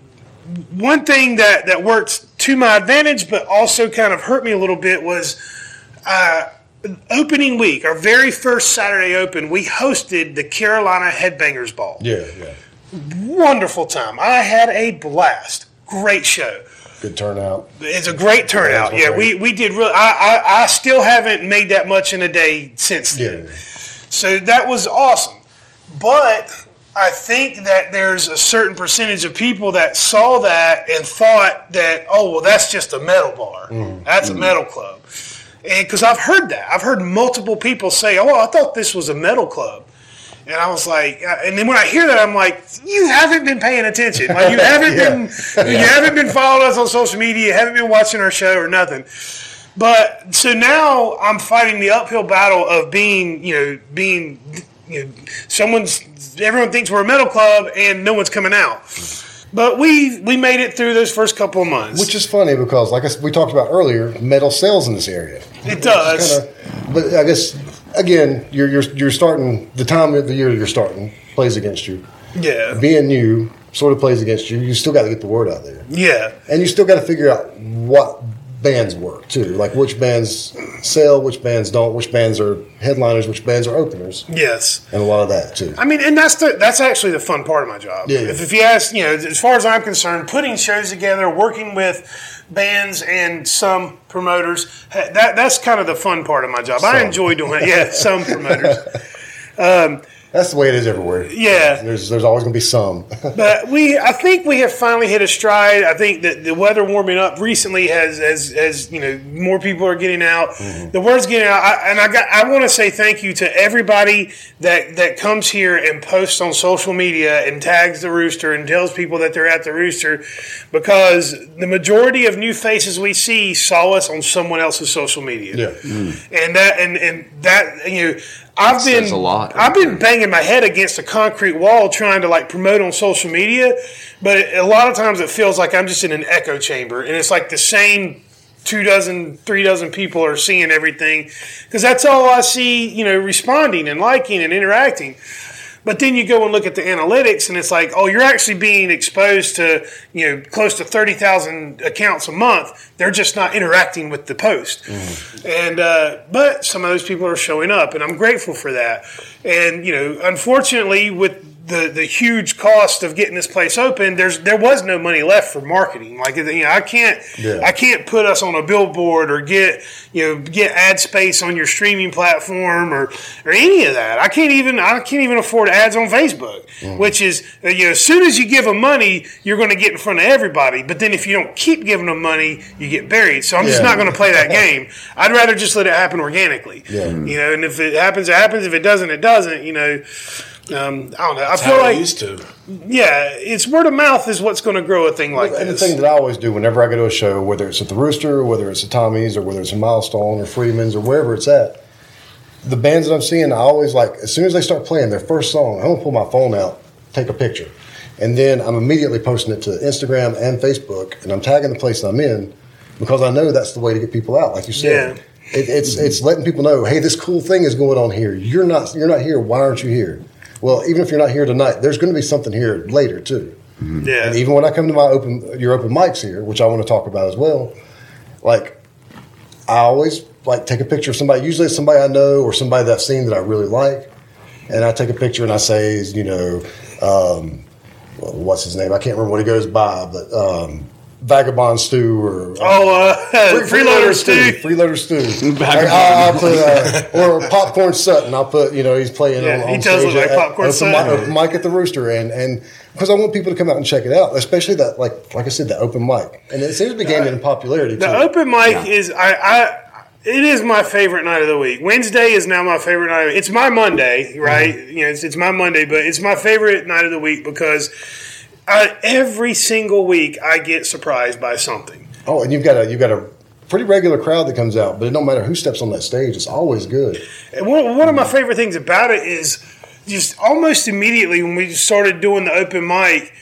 one thing that, that worked to my advantage, but also kind of hurt me a little bit was uh, opening week, our very first Saturday open, we hosted the Carolina Headbangers Ball. Yeah, yeah. Wonderful time. I had a blast. Great show. Good turnout. It's a great turnout. Yeah, Yeah, great. we, we did really. I, I I still haven't made that much in a day since then. Yeah. So that was awesome. But I think that there's a certain percentage of people that saw that and thought that, oh, well, that's just a metal bar. Mm-hmm. That's a metal club. And because I've heard that. I've heard multiple people say, oh, I thought this was a metal club. And I was like, and then when I hear that, I'm like, you haven't been paying attention. Like you haven't Yeah. been, you haven't been following us on social media. You haven't been watching our show or nothing. But so now I'm fighting the uphill battle of being, you know, being, you know, someone's. Everyone thinks we're a metal club, and no one's coming out. But we we made it through those first couple of months. Which is funny because, like I s we talked about earlier, metal sells in this area. It does. Kinda, but I guess again, you're you're you're starting the time of the year you're starting plays against you. Yeah. Being new sort of plays against you. You still got to get the word out there, Yeah. and you still got to figure out what bands work too. Like which bands sell, which bands don't, which bands are headliners, which bands are openers, Yes. and a lot of that too. I mean, and that's the that's actually the fun part of my job. Yeah, yeah. If, if you ask, you know, as far as I'm concerned, putting shows together, working with bands and some promoters, ha- that that's kind of the fun part of my job. I Some. enjoy doing it. Yeah, some promoters. That's the way it is everywhere. Yeah. there's there's always going to be some. But we, I think we have finally hit a stride. I think that the weather warming up recently has, as as you know, more people are getting out. Mm-hmm. The word's getting out, I, and I got. I want to say thank you to everybody that that comes here and posts on social media and tags the Rooster and tells people that they're at the Rooster, because the majority of new faces we see saw us on someone else's social media. yeah. And that and and that you know, I've That been says a lot. I've been banging my head against a concrete wall trying to like promote on social media, but a lot of times it feels like I'm just in an echo chamber, and it's like the same two dozen, three dozen people are seeing everything because that's all I see, you know, responding and liking and interacting. But then you go and look at the analytics, and it's like, oh, you're actually being exposed to, you know, close to thirty thousand accounts a month. They're just not interacting with the post. Mm-hmm. And uh, but some of those people are showing up, and I'm grateful for that. And, you know, unfortunately, with the the huge cost of getting this place open, there's there was no money left for marketing. Like, you know, I can't Yeah. I can't put us on a billboard or get you know get ad space on your streaming platform or or any of that. I can't even I can't even afford ads on Facebook, Mm. which is uh, you know as soon as you give them money, you're going to get in front of everybody. But then if you don't keep giving them money, you get buried. So I'm just Yeah. not going to play that game. I'd rather just let it happen organically. Yeah. You know, and if it happens, it happens. If it doesn't, it doesn't. You know. Um, I don't know. I That's feel how like it used to. yeah, it's word of mouth is what's going to grow a thing like And the this. thing that I always do whenever I go to a show, whether it's at the Rooster, whether it's at Tommy's, or whether it's a Milestone or Freeman's or wherever it's at, the bands that I'm seeing, I always like, as soon as they start playing their first song, I'm going to pull my phone out, take a picture. And then I'm immediately posting it to Instagram and Facebook, and I'm tagging the place I'm in because I know that's the way to get people out, like you said. Yeah. It, it's it's letting people know, hey, this cool thing is going on here. You're not you're not here. Why aren't you here? Well, even if you're not here tonight, there's going to be something here later too. Yeah. And even when I come to my open your open mics here, which I want to talk about as well, like I always like take a picture of somebody. Usually it's somebody I know or somebody that I've seen that I really like, and I take a picture and I say, you know, um, well, what's his name? I can't remember what he goes by, but um, Vagabond Stew or Oh, uh, Freeloader Stew. Freeloader Stew. Like, I'll, I'll put uh, or Popcorn Sutton. I'll put you know he's playing Yeah, on, he on does stage look like at- Popcorn open Sutton. mic, open mic at the Rooster, and and because I want people to come out and check it out, especially that like like I said, the open mic, and it seems to be gaining in popularity. The too. open mic is I, I it is my favorite night of the week. Wednesday is now my favorite night. It's my Monday, right? Mm-hmm. You know, it's, it's my Monday, but it's my favorite night of the week because I, every single week I get surprised by something. Oh, and you've got a you've got a pretty regular crowd that comes out, but it don't matter who steps on that stage; it's always good. And one, one of my favorite things about it is just almost immediately when we started doing the open mic,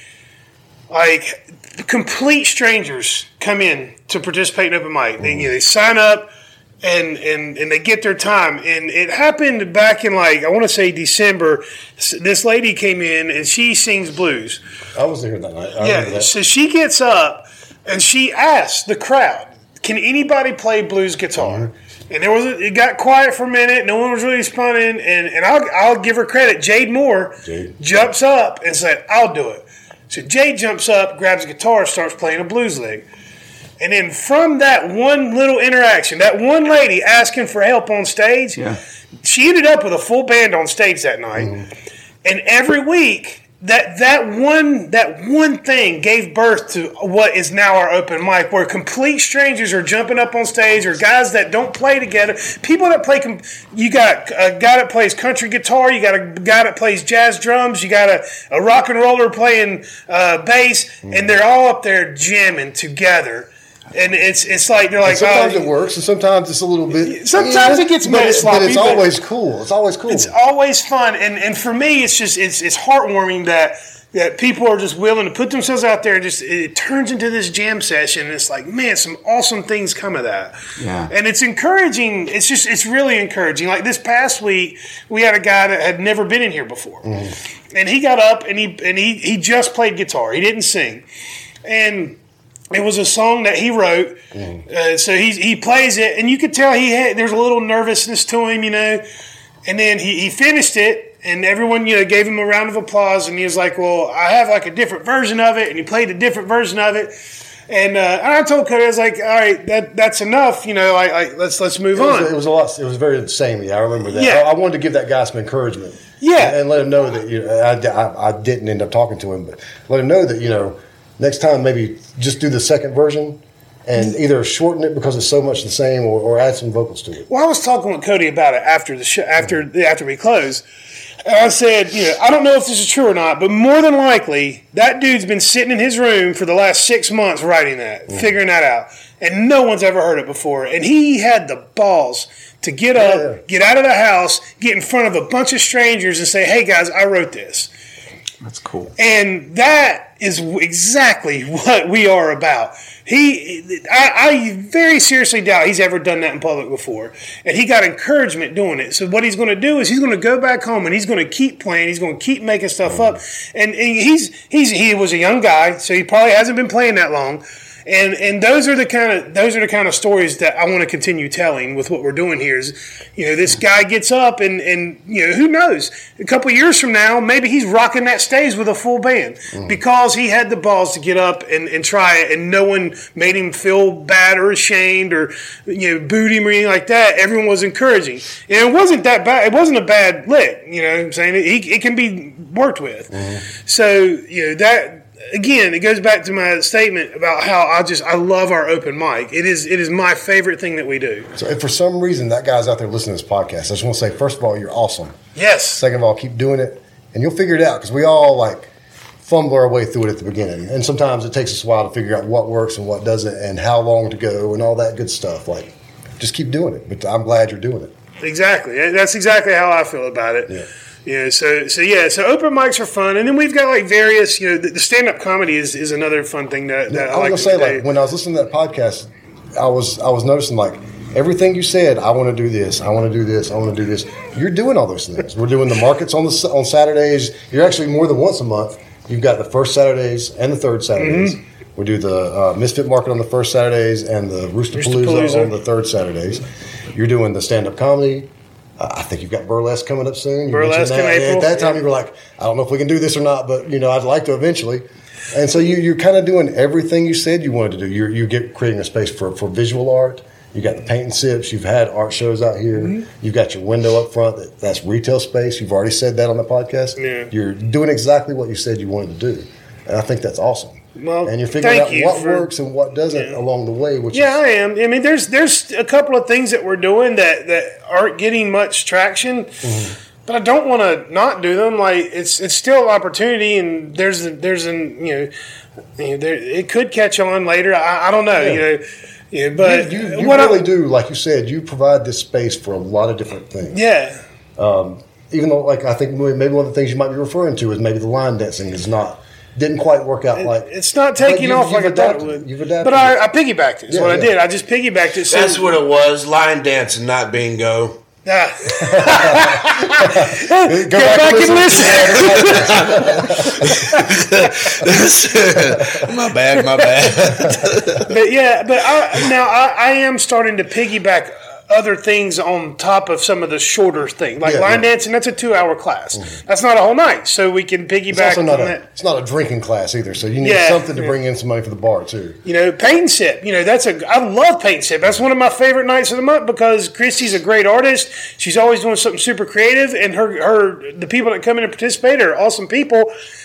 like complete strangers come in to participate in open mic. They, you know, they sign up and, and, and they get their time. And it happened back in like, I want to say December. This lady came in and she sings blues. I was there that night. I remember Yeah, that. so she gets up and she asks the crowd, "Can anybody play blues guitar?" And there was a, it got quiet for a minute. No one was really responding, and and I'll I'll give her credit. Jade Moore Jade. jumps up and said, "I'll do it." So Jade jumps up, grabs a guitar, starts playing a blues lick. And then from that one little interaction, that one lady asking for help on stage, Yeah. she ended up with a full band on stage that night. And every week, that that one that one thing gave birth to what is now our open mic, where complete strangers are jumping up on stage, or guys that don't play together, people that play. You got a guy that plays country guitar, you got a guy that plays jazz drums, you got a, a rock and roller playing uh, bass, mm. and they're all up there jamming together. And it's it's like they're like and sometimes oh, it works, and sometimes it's a little bit. Sometimes it gets but, sloppy, but it's but always cool. It's always cool. It's always fun, and and for me, it's just it's it's heartwarming that that people are just willing to put themselves out there. And just it turns into this jam session, and it's like, man, some awesome things come of that. Yeah, and it's encouraging. It's just it's really encouraging. Like this past week, we had a guy that had never been in here before, mm. and he got up and he and he he just played guitar. He didn't sing, and it was a song that he wrote, mm. uh, so he he plays it, and you could tell he had there's a little nervousness to him, you know. And then he, he finished it, and everyone you know gave him a round of applause, and he was like, "Well, I have like a different version of it," and he played a different version of it. And, uh, and I told Cody, I was like, "All right, that that's enough, you know. Like, like let's let's move it was, on." It was a lot. It was very samey. I remember that. Yeah. I, I wanted to give that guy some encouragement. Yeah, and, and let him know that you know, I, I I didn't end up talking to him, but let him know that you know. Next time, maybe just do the second version and either shorten it because it's so much the same, or, or add some vocals to it. Well, I was talking with Cody about it after the show, after mm-hmm. after we closed, and I said, you know, I don't know if this is true or not, but more than likely, that dude's been sitting in his room for the last six months writing that, mm-hmm. figuring that out, and no one's ever heard it before, and he had the balls to get up, yeah, yeah. get out of the house, get in front of a bunch of strangers, and say, "Hey guys, I wrote this." That's cool. And that is exactly what we are about. He, I, I very seriously doubt he's ever done that in public before. And he got encouragement doing it. So what he's going to do is he's going to go back home and he's going to keep playing. He's going to keep making stuff up. And, and he's he's he was a young guy, so he probably hasn't been playing that long. And and those are the kind of those are the kind of stories that I want to continue telling with what we're doing here. Is you know this guy gets up and, and you know who knows a couple of years from now maybe he's rocking that stage with a full band mm. because he had the balls to get up and, and try it, and no one made him feel bad or ashamed or you know booed him or anything like that. Everyone was encouraging, and it wasn't that bad. It wasn't a bad lick. You know what I'm saying? It, it can be worked with. Mm. So you know that. Again, it goes back to my statement about how I just I love our open mic. It is it is my favorite thing that we do. So if for some reason that guy's out there listening to this podcast, I just want to say, first of all, you're awesome. Yes. Second of all, keep doing it, and you'll figure it out because we all like fumble our way through it at the beginning, and sometimes it takes us a while to figure out what works and what doesn't, and how long to go, and all that good stuff. Like, just keep doing it. But I'm glad you're doing it. Exactly. That's exactly how I feel about it. Yeah. You know, so so yeah, so open mics are fun, and then we've got like various. You know, the, the stand up comedy is, is another fun thing that, that yeah, I, I was like gonna to say do. like when I was listening to that podcast, I was I was noticing like everything you said. I want to do this. I want to do this. I want to do this. You're doing all those things. We're doing the markets on the on Saturdays. You're actually more than once a month. You've got the first Saturdays and the third Saturdays. Mm-hmm. We do the uh, Misfit Market on the first Saturdays and the Roosterpalooza on the third Saturdays. You're doing the stand up comedy. Uh, I think you've got Burlesque coming up soon. You Burlesque in April. At that time, you were like, I don't know if we can do this or not, but you know, I'd like to eventually. And so you, you're kind of doing everything you said you wanted to do. You're you get creating a space for, for visual art. You got the paint and sips. You've had art shows out here. Mm-hmm. You've got your window up front. That, that's retail space. You've already said that on the podcast. Yeah. You're doing exactly what you said you wanted to do. And I think that's awesome. Well, and you're figuring out you what for, works and what doesn't yeah. along the way. Which yeah, is, I am. I mean, there's there's a couple of things that we're doing that, that aren't getting much traction, mm-hmm. but I don't want to not do them. Like it's it's still an opportunity, and there's a, there's an you know, you know there, it could catch on later. I, I don't know. Yeah. You know. Yeah, but you, you, you what really I, do, like you said, you provide this space for a lot of different things. Yeah. Um, even though, like I think maybe one of the things you might be referring to is maybe the line dancing is not didn't quite work out. It, like it's not taking you, off like I thought it would. You've adapted, but I, I piggybacked it. That's yeah, what yeah. I did. I just piggybacked it. So, That's what it was. Line dancing, not bingo. Ah. Go, Go back, back and listen. my bad, my bad. But yeah, but I, now I, I am starting to piggyback other things on top of some of the shorter things, like yeah, line yeah. dancing. That's a two-hour class. Mm-hmm. That's not a whole night, so we can it's piggyback also not on a, that. It's not a drinking class either, so you need Yeah, something to yeah. bring in some money for the bar too. You know, paint and sip. You know, that's a. I love paint and sip. That's one of my favorite nights of the month because Christy's a great artist. She's always doing something super creative, and her her the people that come in and participate are awesome people.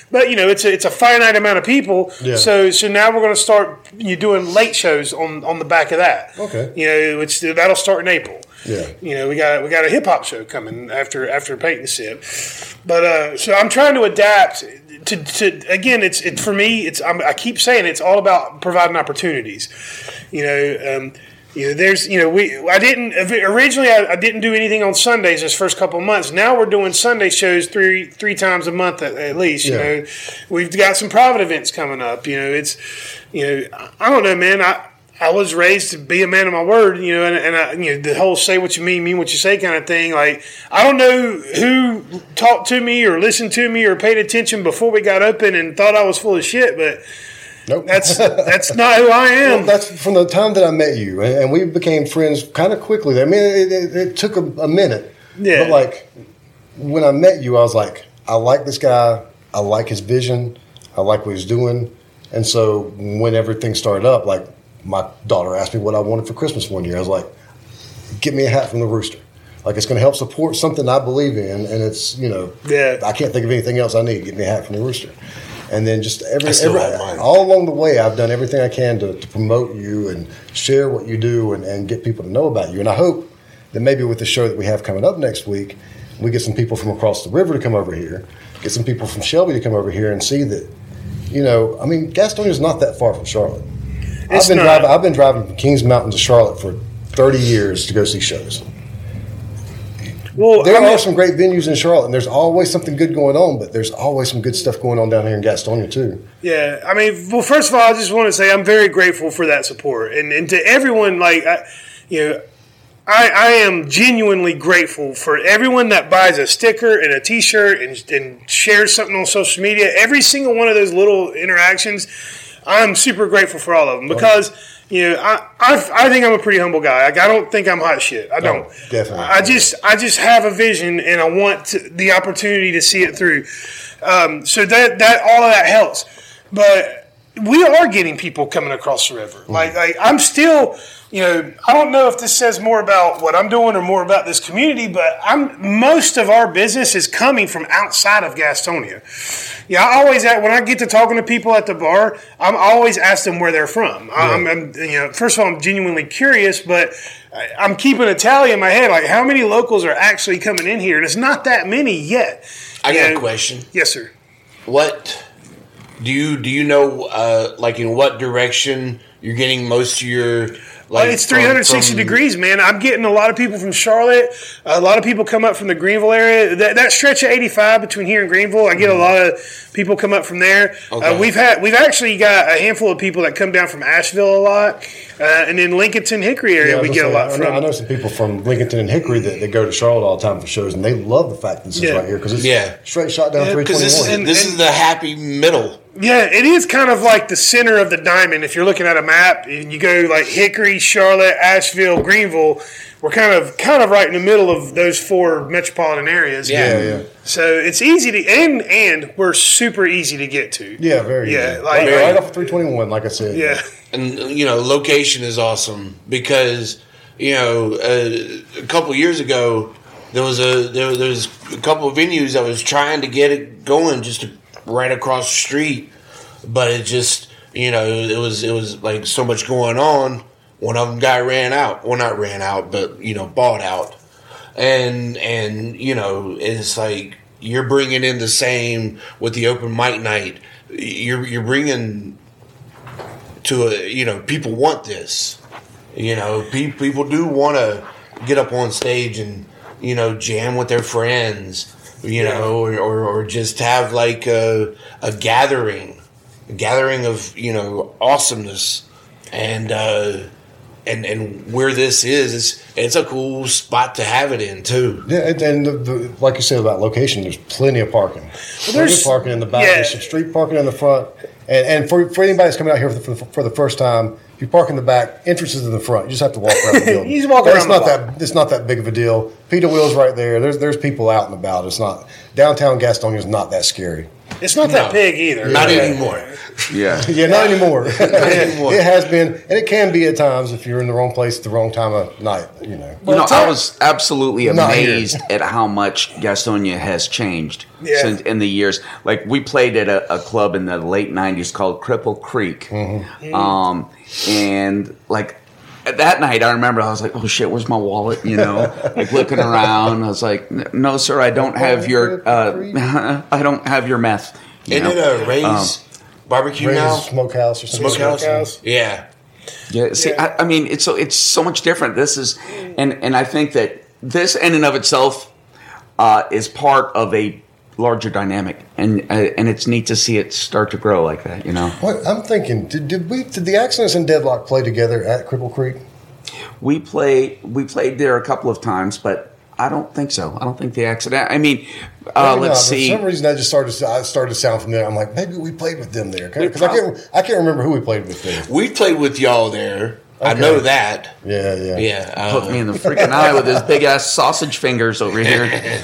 But you know, it's a, it's a finite amount of people. Yeah. So so now we're going to start you doing late shows on, on the back of that. Okay. You know, it's that'll start in April. Yeah. You know, we got we got a hip hop show coming after after Paint the Sip. But uh, so I'm trying to adapt to, to again. It's it for me. It's I'm, I keep saying it's all about providing opportunities. You know. Um, You know, there's, you know, we. I didn't originally. I, I didn't do anything on Sundays this first couple of months. Now we're doing Sunday shows three three times a month at, at least. You Yeah. know, we've got some private events coming up. You know, it's, you know, I don't know, man. I I was raised to be a man of my word. You know, and, and I, you know, the whole say what you mean, mean what you say kind of thing. Like, I don't know who talked to me or listened to me or paid attention before we got open and thought I was full of shit, but. Nope. That's that's not who I am. Well, that's from the time that I met you, and, and we became friends kind of quickly. I mean, it, it, it took a, a minute. Yeah. But like when I met you, I was like, I like this guy. I like his vision. I like what he's doing. And so when everything started up, like my daughter asked me what I wanted for Christmas one year. I was like, get me a hat from the Rooster. Like, it's going to help support something I believe in, and it's, you know, Yeah. I can't think of anything else I need. Get me a hat from the Rooster. And then just every, I still every have mine. all along the way, I've done everything I can to, to promote you and share what you do and, and get people to know about you. And I hope that maybe with the show that we have coming up next week, we get some people from across the river to come over here, get some people from Shelby to come over here and see that, you know, I mean, Gastonia is not that far from Charlotte. It's I've been not. driving. I've been driving from Kings Mountain to Charlotte for thirty years to go see shows. Well, There I mean, are some great venues in Charlotte, and there's always something good going on, but there's always some good stuff going on down here in Gastonia, too. yeah, I mean, well, first of all, I just want to say I'm very grateful for that support, and and to everyone, like, I, you know, I I am genuinely grateful for everyone that buys a sticker and a T-shirt and and shares something on social media. Every single one of those little interactions, I'm super grateful for all of them because. You know, I, I I think I'm a pretty humble guy. Like, I don't think I'm hot shit. I don't. Oh, definitely. I just I just have a vision, and I want to, the opportunity to see it through. Um, so that that all of that helps. But we are getting people coming across the river. Like like I'm still, you know, I don't know if this says more about what I'm doing or more about this community, but I'm most of our business is coming from outside of Gastonia. Yeah, I always when I get to talking to people at the bar, I'm always ask them where they're from. I'm, I'm, you know, first of all, I'm genuinely curious, but I'm keeping a tally in my head, like how many locals are actually coming in here, and it's not that many yet. I You got know? a question. Yes, sir. What do you do you know uh, like in what direction you're getting most of your like Well, it's from- three hundred sixty from- degrees, man. I'm getting a lot of people from Charlotte. A lot of people come up from the Greenville area. That, that stretch of eighty-five between here and Greenville, I get a lot of people come up from there. Okay. Uh, we've had we've actually got a handful of people that come down from Asheville a lot, uh, and in Lincolnton, Hickory area, Yeah, I we was get a gonna lot say, I know, from. I know some people from Lincolnton and Hickory that, that go to Charlotte all the time for shows, and they love the fact that this Yeah. is right here because it's Yeah. straight shot down Yeah, three 'Cause this is twenty-one. this And- is the happy middle. Yeah, it is kind of like the center of the diamond. If you're looking at a map and you go like Hickory, Charlotte, Asheville, Greenville, we're kind of kind of right in the middle of those four metropolitan areas. Yeah. Yeah, yeah. So it's easy to and and we're super easy to get to. Yeah, very Yeah, easy. like- right, right off of three twenty-one, like I said. Yeah. And you know, location is awesome because you know uh, a couple years ago there was a there, there was a couple of venues that was trying to get it going just right across the street, but it just you know it was it was like so much going on. One of them guy ran out. Well, not ran out, but you know, bought out, and and you know it's like you're bringing in the same with the open mic night. You're you're bringing to a you know people want this, you know pe- people do want to get up on stage and you know jam with their friends, you know, or, or or just have like a a gathering, a gathering of you know awesomeness, and uh, and and where this is, it's, it's a cool spot to have it in too. Yeah, and, and the, the, like you said about location, there's plenty of parking. plenty there's- of parking in the back. yeah. There's some street parking in the front. And, and for, for anybody that's coming out here for the, for the first time, if you park in the back, entrance is in the front. You just have to walk around the building. You just walk But around It's the not block. that. It's not that big of a deal. Peter Wheel's right there. There's there's people out and about. It's not downtown Gastonia is not that scary. It's not that No. big either. Not Yeah. anymore. Yeah. Yeah, not anymore. anymore. It has been, and it can be at times if you're in the wrong place at the wrong time of night. You know. You know, tell- I was absolutely Not here. amazed at how much Gastonia has changed Yeah. since in the years. Like we played at a, a club in the late nineties called Cripple Creek, Mm-hmm. um, and like that night, I remember I was like, "Oh shit, where's my wallet?" You know, like looking around. I was like, "No, sir, I don't have your, uh, I don't have your meth." You Isn't know? it a Ray's barbecue Ray's now? Smokehouse or something. Smokehouse? Smokehouse. Yeah. Yeah, see, Yeah. I, I mean, it's so it's so much different. This is, and and I think that this in and of itself uh, is part of a larger dynamic, and uh, and it's neat to see it start to grow like that. You know, What I'm thinking, did, did we did the Accidents and Deadlock play together at Cripple Creek? we play we played there a couple of times, but I don't think so. I don't think the accident. I mean, uh, Maybe let's not, but see. For some reason, I just started. to- I started to sound familiar. I'm like, maybe we played with them there We because I can't. I can't remember who we played with there. We played with y'all there. I Okay. know that. Yeah, yeah, Yeah. Uh, Put me in the freaking eye with his big ass sausage fingers over here.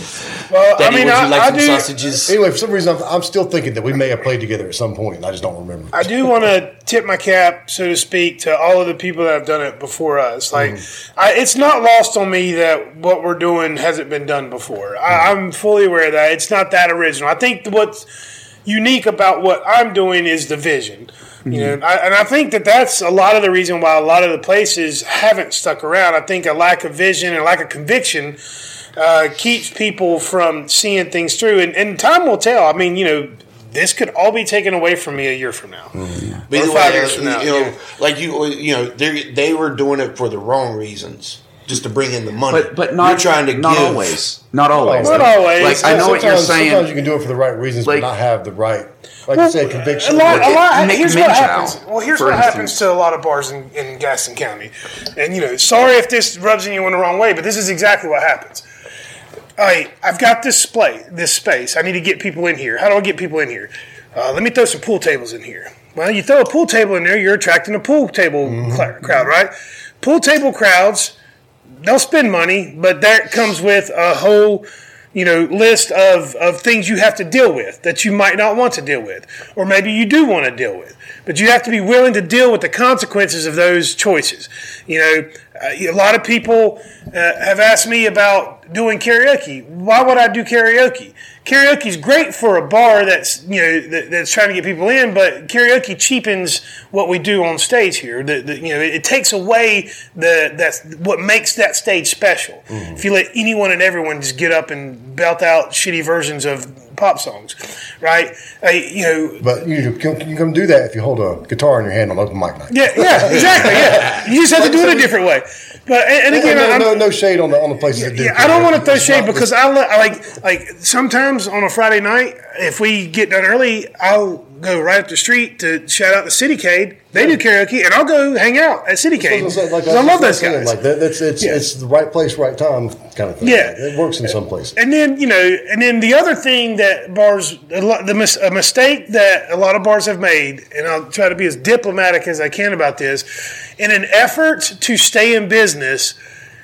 Well, Daddy, I mean, would I, you like I some do. sausages? Anyway, for some reason, I'm, I'm still thinking that we may have played together at some point. And I just don't remember. I do want to tip my cap, so to speak, to all of the people that have done it before us. Like, I, it's not lost on me that what we're doing hasn't been done before. I, I'm fully aware of that. It's not that original. I think what's unique about what I'm doing is the vision. You know, I, and I think that that's a lot of the reason why a lot of the places haven't stuck around. I think a lack of vision and lack of conviction uh, keeps people from seeing things through. And, and time will tell. I mean, you know, this could all be taken away from me a year from now. But either Or five way, years from now, you know, yeah. like you, you know, they they were doing it for the wrong reasons, just to bring in the money. But but not You're trying to not give. always. Not always. Not always. Like I know what you're Sometimes- saying. Sometimes you can do it for the right reasons, Like- but not have the right, like you said, conviction. A lot, a lot, Nick here's what Minchow, happens. Well, here's for what instance. happens to a lot of bars in, in Gaston County. And, you know, sorry if this rubs you in the wrong way, but this is exactly what happens. All right, I've got this splay, this space. I need to get people in here. How do I get people in here? Uh, let me throw some pool tables in here. Well, you throw a pool table in there, you're attracting a pool table cl- crowd, right? Pool table crowds, they'll spend money, but that comes with a whole, you know, list of, of things you have to deal with that you might not want to deal with, or maybe you do want to deal with. But you have to be willing to deal with the consequences of those choices. You know, uh, a lot of people uh, have asked me about doing karaoke. Why would I do karaoke? Karaoke is great for a bar that's you know that, that's trying to get people in, but karaoke cheapens what we do on stage here. The, the, you know, it, it takes away the that's what makes that stage special. Mm-hmm. If you let anyone and everyone just get up and belt out shitty versions of pop songs, right? Uh, you know, But you can, you can do that if you hold a guitar in your hand on open mic night. yeah, yeah, exactly. Yeah, you just have to do it a different way. But and, and again, no, I'm, no, no shade on the on the places that do. yeah, I don't want to throw It's shade not- because I, li- I like like sometimes on a Friday night if we get done early, I'll go right up the street to shout out the Citycade. They do karaoke, and I'll go hang out at Citycade. It's like- like 'Cause I love those saying, guys. Like that, that's it's Yeah. it's the right place, right time kind of thing. Yeah. Like, it works in some places. And then you know, and then the other thing that bars, a lot, the mis- a mistake that a lot of bars have made, and I'll try to be as diplomatic as I can about this, in an effort to stay in business,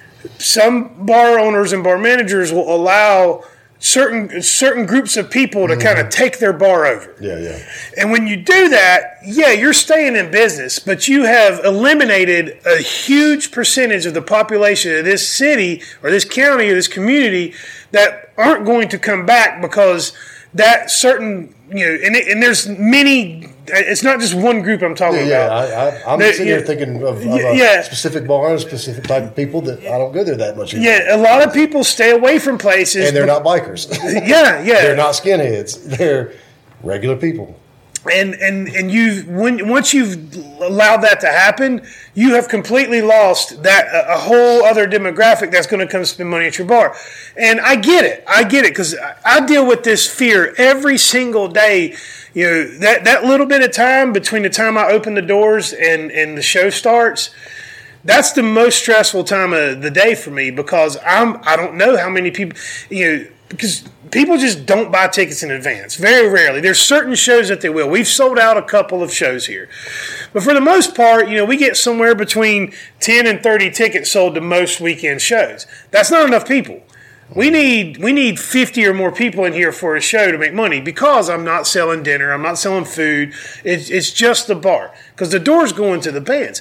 some bar owners and bar managers will allow certain certain groups of people to kind of take their bar over. Yeah, yeah. And when you do that, yeah, you're staying in business, but you have eliminated a huge percentage of the population of this city or this county or this community that aren't going to come back because that certain, you know, and, it, and there's many, it's not just one group I'm talking Yeah, about. yeah. I, I, I'm There- sitting yeah. here thinking of, of a Yeah. specific bar, a specific type of people that I don't go there that much. anymore. Yeah, a lot of people stay away from places. and they're not bikers. Yeah, yeah. They're not skinheads. They're regular people. And and and you when once you've allowed that to happen, you have completely lost that a, a whole other demographic that's going to come spend money at your bar. And I get it, I get it because I, I deal with this fear every single day. You know that that little bit of time between the time I open the doors and and the show starts. That's the most stressful time of the day for me because I'm I don't know how many people you know because people just don't buy tickets in advance. Very rarely. There's certain shows that they will. We've sold out a couple of shows here. But for the most part, you know, we get somewhere between ten and thirty tickets sold to most weekend shows. That's not enough people. We need we need fifty or more people in here for a show to make money because I'm not selling dinner. I'm not selling food. It's, it's just the bar because the door's going to the bands.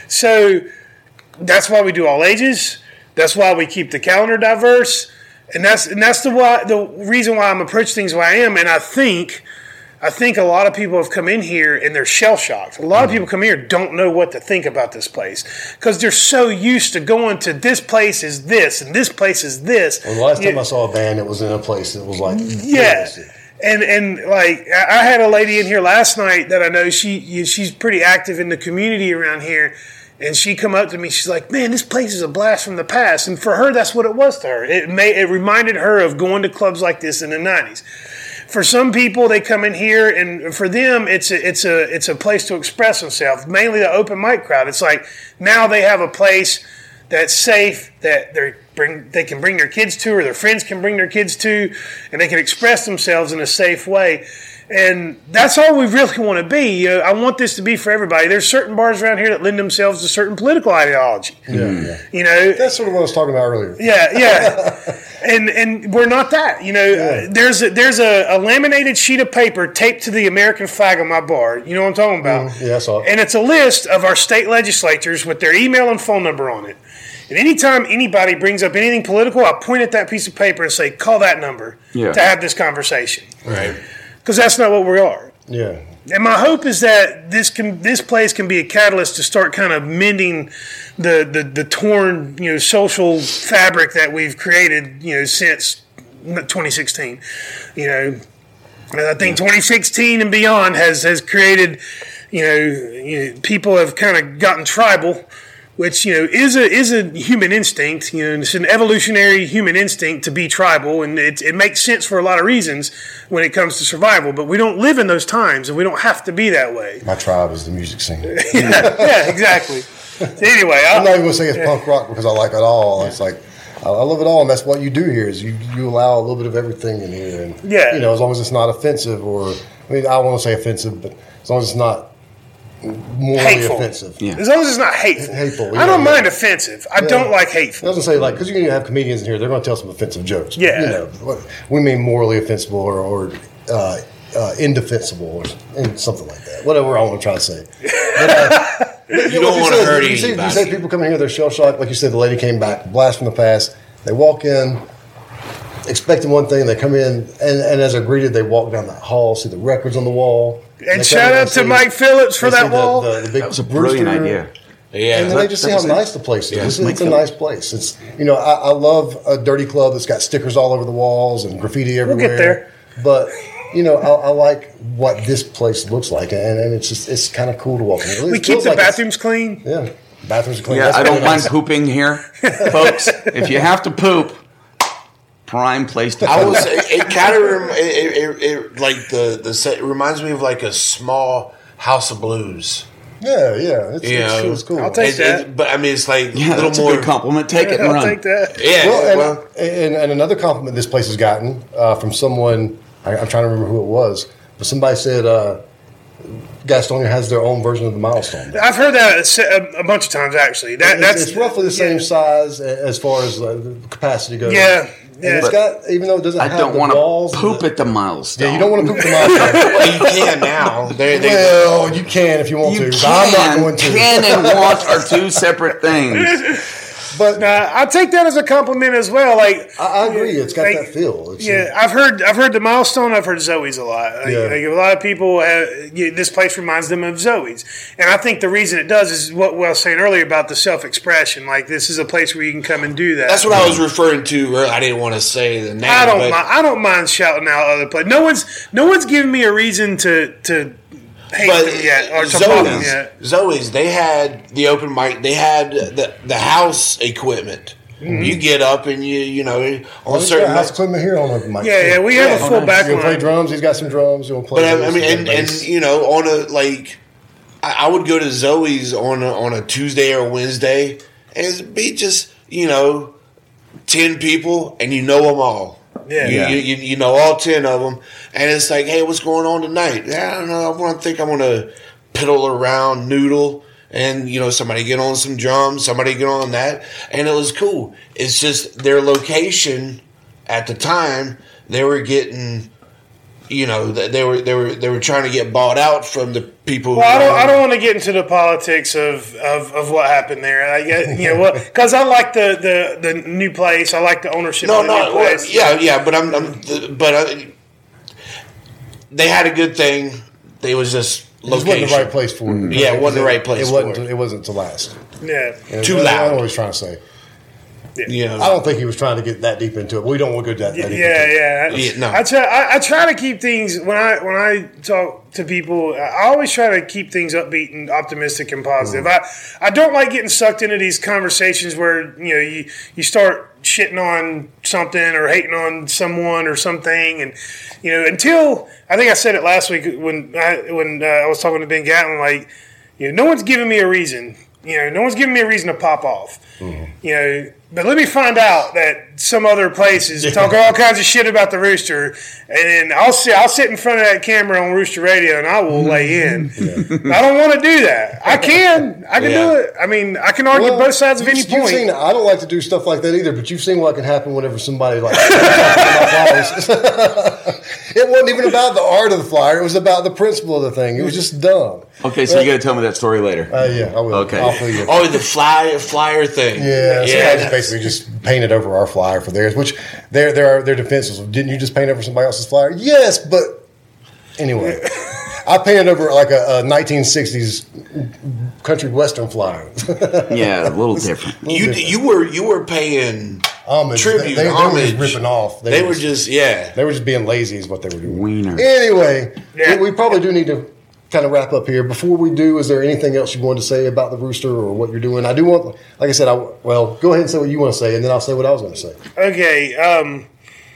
So that's why we do all ages. That's why we keep the calendar diverse. And that's and that's the why the reason why I'm approaching things the way I am. And I think I think a lot of people have come in here and they're shell shocked. A lot of people come here and don't know what to think about this place because they're so used to going to this place is this and this place is this. Well, the last time Yeah. I saw a band, it was in a place that was like Yeah. And and like I I had a lady in here last night that I know she she's pretty active in the community around here, and she come up to me. She's like, "Man, this place is a blast from the past." And for her, that's what it was to her. It may it reminded her of going to clubs like this in the nineties. For some people, they come in here, and for them, it's a, it's a it's a place to express themselves. Mainly the open mic crowd. It's like now they have a place that's safe, that they bring they can bring their kids to, or their friends can bring their kids to, and they can express themselves in a safe way. And that's all we really want to be. You know, I want this to be for everybody. There's certain bars around here that lend themselves to certain political ideology. Yeah, yeah. You know, That's sort of what I was talking about earlier. yeah, yeah, and and we're not that. You know, Yeah. uh, there's a, there's a, a laminated sheet of paper taped to the American flag on my bar. You know what I'm talking about? Mhm. Yeah, I saw it. And it's a list of our state legislatures with their email and phone number on it. And anytime anybody brings up anything political, I point at that piece of paper and say, "Call that number Yeah. to have this conversation," Right. because that's not what we are. Yeah. And my hope is that this can this place can be a catalyst to start kind of mending the, the, the torn, you know, social fabric that we've created, you know, since twenty sixteen. You know, and I think twenty sixteen and beyond has has created, you know, you know people have kind of gotten tribal, which, you know, is a is a human instinct. You know, it's an evolutionary human instinct to be tribal, and it it makes sense for a lot of reasons when it comes to survival. But we don't live in those times, and we don't have to be that way. My tribe is the music scene. yeah, yeah, exactly. So anyway, I'm not I, even going to say it's punk rock because I like it all. It's like, I I love it all, and that's what you do here is you, you allow a little bit of everything in here. And, Yeah. you know, as long as it's not offensive or, I mean, I want to say offensive, but as long as it's not morally Hateful. offensive. Yeah. as long as it's not hateful. Hateful, I don't yeah, mind yeah. offensive. I Yeah. don't like I hateful. was going to say, like, because you're going to have comedians in here, they're going to tell some offensive jokes. Yeah. You know, what- we mean morally offensive or, or uh, uh, indefensible or and something like that. Whatever I want to try to say. But, uh, but, You know, don't like wanna said, hurt you see, you anybody. say people come in here, they're shell shocked. Like you said, the lady came back, blast from the past. They walk in, expecting one thing. They come in, and, and as they're greeted, they walk down that hall, see the records on the wall. They And come shout in out and to see- Mike Phillips for they that see the- wall. The, the big That was a brilliant rooster. idea. Yeah. And then they just see That how was it. nice the place is. Yeah. It's, Mike it's a Phillips. nice place. It's you know I, I love a dirty club that's got stickers all over the walls and graffiti everywhere. get there. But you know I, I like what this place looks like, and, and it's just it's kind of cool to walk in. It we feels keep the like it's- bathrooms clean. Yeah, bathrooms are clean. Yeah, That's I really don't mind nice. pooping here, folks. If you have to poop, prime place to I poop. was. It, it kind of rem, it, it, it, it like the the set, it reminds me of like a small House of Blues. Yeah, yeah, it's, You it's, know, it's cool. I'll take It- that. it- but I mean, it's like Yeah, a little that's a more. good compliment. Take it and I'll run. take that. Yeah. Well, and, well, and, and another compliment this place has gotten uh, from someone, I, I'm trying to remember who it was, but somebody said uh, Gastonia has their own version of the milestone. I've heard that a se- a, a bunch of times actually. That It's, that's it's roughly the same yeah. size a- as far as uh, the capacity goes. Yeah, And yeah. it's got, even though it doesn't I have don't the want to walls. poop the, at the milestone. Yeah, you don't want to poop the milestone. well, you can now. They, they, Well, you can if you want You to. can, but I'm not going to. can and want are two separate things. But Uh, I take that as a compliment as well. Like I, I agree. It's got like, that feel. It's, Yeah, I've heard I've heard the milestone. I've heard Zoe's a lot. Like, Yeah. like a lot of people, uh, yeah, this place reminds them of Zoe's, and I think the reason it does is what I was saying earlier about the self expression. Like this is a place where you can come and do that. that's what I was referring to. earlier. I didn't want to say the name. I don't but mind. I don't mind shouting out other places. No one's no one's giving me a reason to to hate But them yet or to pop them Zoe's, yet. Zoe's, they had the open mic. They had the the house equipment. Mm-hmm. You get up and you you know on Well, he's certain. got house equipment here on the mic. Yeah, too. yeah, we have Yeah. a full Oh, back You want to play line. drums? He's got some drums. You want to play? But I, I this, mean, he's got and, bass. and you know, on a like, I, I would go to Zoe's on a, on a Tuesday or Wednesday, and it'd be just you know, ten people, and you know them all. Yeah. you, Yeah. You, you, you know all ten of them, and it's like, hey, what's going on tonight? I don't know. I want to think I'm gonna piddle around, noodle, and you know, somebody get on some drums, somebody get on that, and it was cool. It's just their location at the time they were getting, you know, they were they were they were trying to get bought out from the people. Well, who I don't. owned- I don't want to get into the politics of, of, of what happened there. I get, you know what, because I like the, the, the new place. I like the ownership. No, of the no, new well, place. yeah, yeah, but I'm, I'm but uh, they had a good thing. They was just It just location. wasn't the right place for it. Yeah, it wasn't the right place It wasn't. for it. It wasn't to last. yeah. And Too that's loud. what I was trying to say. You know, I don't think he was trying to get that deep into it. We don't want to go that, that deep Yeah, into it. yeah. Yeah, no. I try. I, I try to keep things when I when I talk to people. I always try to keep things upbeat and optimistic and positive. I I don't like getting sucked into these conversations where you know you you start shitting on something or hating on someone or something, and you know until I think I said it last week when I when uh, I was talking to Ben Gatlin. Like, you know, no one's giving me a reason. You know, no one's giving me a reason to pop off. Mm-hmm. You know, but let me find out that some other place is talking all kinds of shit about the Rooster, and then I'll sit, I'll sit in front of that camera on Rooster Radio, and I will lay in. I don't want to do that. I can, I can Yeah. do it. I mean, I can argue Well, both sides of you- any you've point. Seen, I don't like to do stuff like that either, but you've seen what can happen whenever somebody like talks about flowers. It wasn't even about the art of the flyer; it was about the principle of the thing. It was just dumb. Okay, so you got to tell me that story later. Uh, yeah, I will. Okay. I'll fill you in. oh, the flyer flyer thing. Yeah, so yeah. I just basically just painted over our flyer for theirs, which their their their defense was, didn't you just paint over somebody else's flyer? Yes, but anyway, I painted over like a, a nineteen sixties country western flyer. Yeah, a little different. You you were you were paying Homage. tribute They, they, they were homage. just ripping off. They, were just yeah. they were just being lazy, is what they were doing. Wiener. Anyway, Yeah. we, we probably do need to kind of wrap up here. Before we do, is there anything else you wanted to say about the Rooster or what you're doing? I do want, like I said, I well, go ahead and say what you want to say, and then I'll say what I was going to say. Okay. Um,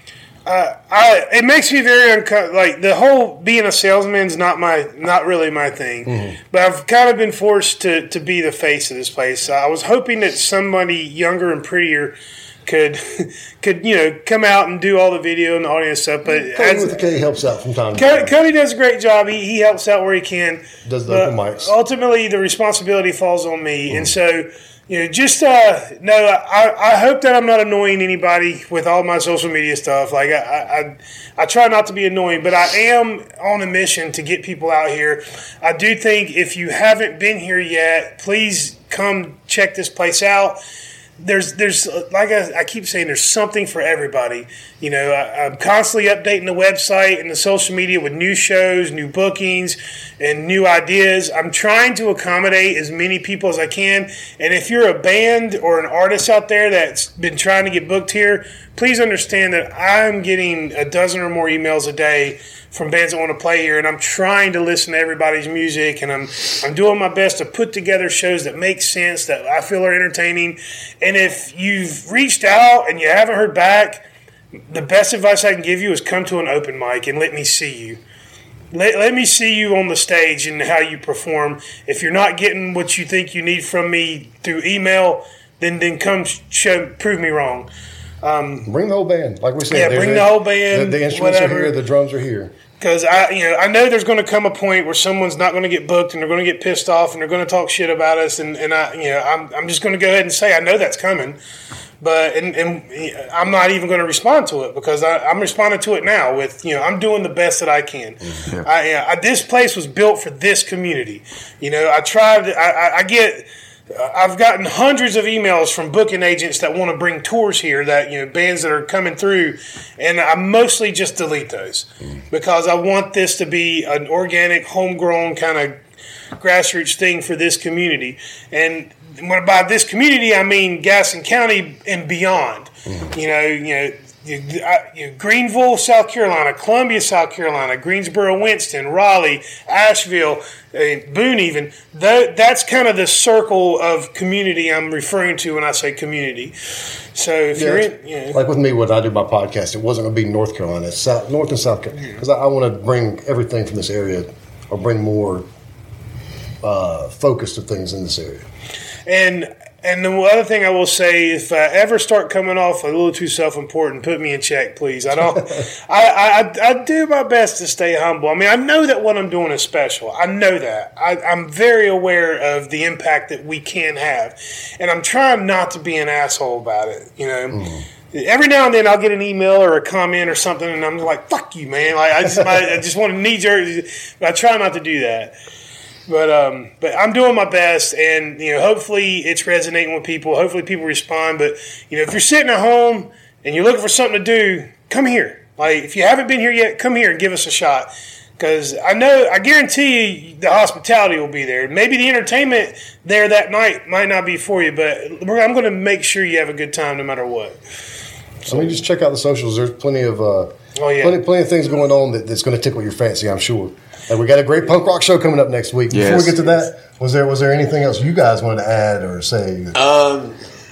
uh, I it makes me very uncomfortable. Like the whole being a salesman's not my not really my thing. Mm-hmm. But I've kind of been forced to to be the face of this place. I was hoping that somebody younger and prettier could could you know come out and do all the video and the audio stuff. But Cody as, with the K helps out from time to Cody, time. Cody does a great job. He, he helps out where he can. Does the But open mics. Ultimately, the responsibility falls on me, Mm. and so you know, just uh, no. I, I hope that I'm not annoying anybody with all my social media stuff. Like I, I, I try not to be annoying, but I am on a mission to get people out here. I do think if you haven't been here yet, please come check this place out. There's, there's, like I, I keep saying, there's something for everybody. You know, I, I'm constantly updating the website and the social media with new shows, new bookings, and new ideas. I'm trying to accommodate as many people as I can. And if you're a band or an artist out there that's been trying to get booked here, please understand that I'm getting a dozen or more emails a day from bands that want to play here, and I'm trying to listen to everybody's music, and I'm I'm doing my best to put together shows that make sense, that I feel are entertaining. And if you've reached out and you haven't heard back, the best advice I can give you is come to an open mic and let me see you. Let, let me see you on the stage and how you perform. If you're not getting what you think you need from me through email, then then come show prove me wrong. Bring the whole band, like we said. Yeah, there's bring a- the whole band, The, the instruments whatever. are here. The drums are here. Because I, you know, I know there's going to come a point where someone's not going to get booked and they're going to get pissed off and they're going to talk shit about us, and, and I, you know, I'm I'm just going to go ahead and say I know that's coming, but and, and I'm not even going to respond to it because I, I'm responding to it now with, you know, I'm doing the best that I can. Mm-hmm. I, I this place was built for this community. You know, I tried. I, I, I get. I've gotten hundreds of emails from booking agents that want to bring tours here, that, you know, bands that are coming through, and I mostly just delete those because I want this to be an organic, homegrown kind of grassroots thing for this community. And when by this community, I mean Gaston County and beyond. You know, you know. You, I, you know, Greenville, South Carolina, Columbia, South Carolina, Greensboro, Winston, Raleigh, Asheville, uh, Boone even. That, that's kind of the circle of community I'm referring to when I say community. So if Yeah, you're it's- in, you know, Like with me, what I do my podcast, it wasn't going to be North Carolina, it's South, North and South Carolina, because I, I want to bring everything from this area, or bring more uh, focus to things in this area. and and the other thing I will say, if I ever start coming off a little too self-important, put me in check, please. I don't. I, I I do my best to stay humble. I mean, I know that what I'm doing is special. I know that. I, I'm very aware of the impact that we can have, and I'm trying not to be an asshole about it. You know, every now and then I'll get an email or a comment or something, and I'm like, "Fuck you, man!" Like I just, I, I just want to knee jerk. But I try not to do that. But um, but I'm doing my best, and you know, hopefully it's resonating with people. Hopefully people respond. But you know, if you're sitting at home and you're looking for something to do, come here. Like if you haven't been here yet, come here and give us a shot. Because I know, I guarantee you, the hospitality will be there. Maybe the entertainment there that night might not be for you, but I'm going to make sure you have a good time no matter what. So I mean, just check out the socials. There's plenty of uh, oh, yeah. plenty, plenty of things going on that, that's going to tickle your fancy, I'm sure. And we got a great punk rock show coming up next week. Before Yes. we get to that, was there was there anything else you guys wanted to add or say? Um,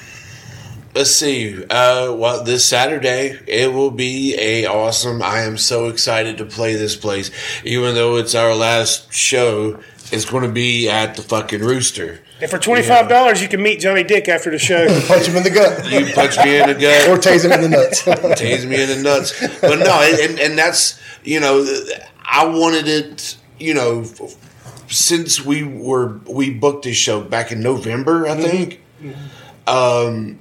let's see. Uh, well, this Saturday it will be a awesome. I am so excited to play this place, even though it's our last show. It's going to be at the fucking Rooster. And for twenty-five dollars, you can meet Johnny Dick after the show. Punch him in the gut. You punch me in the gut. Or tase him in the nuts. Tase me in the nuts. But no, and, and that's, you know, I wanted it, you know, since we were, we booked this show back in November, I think. Mm-hmm. Um,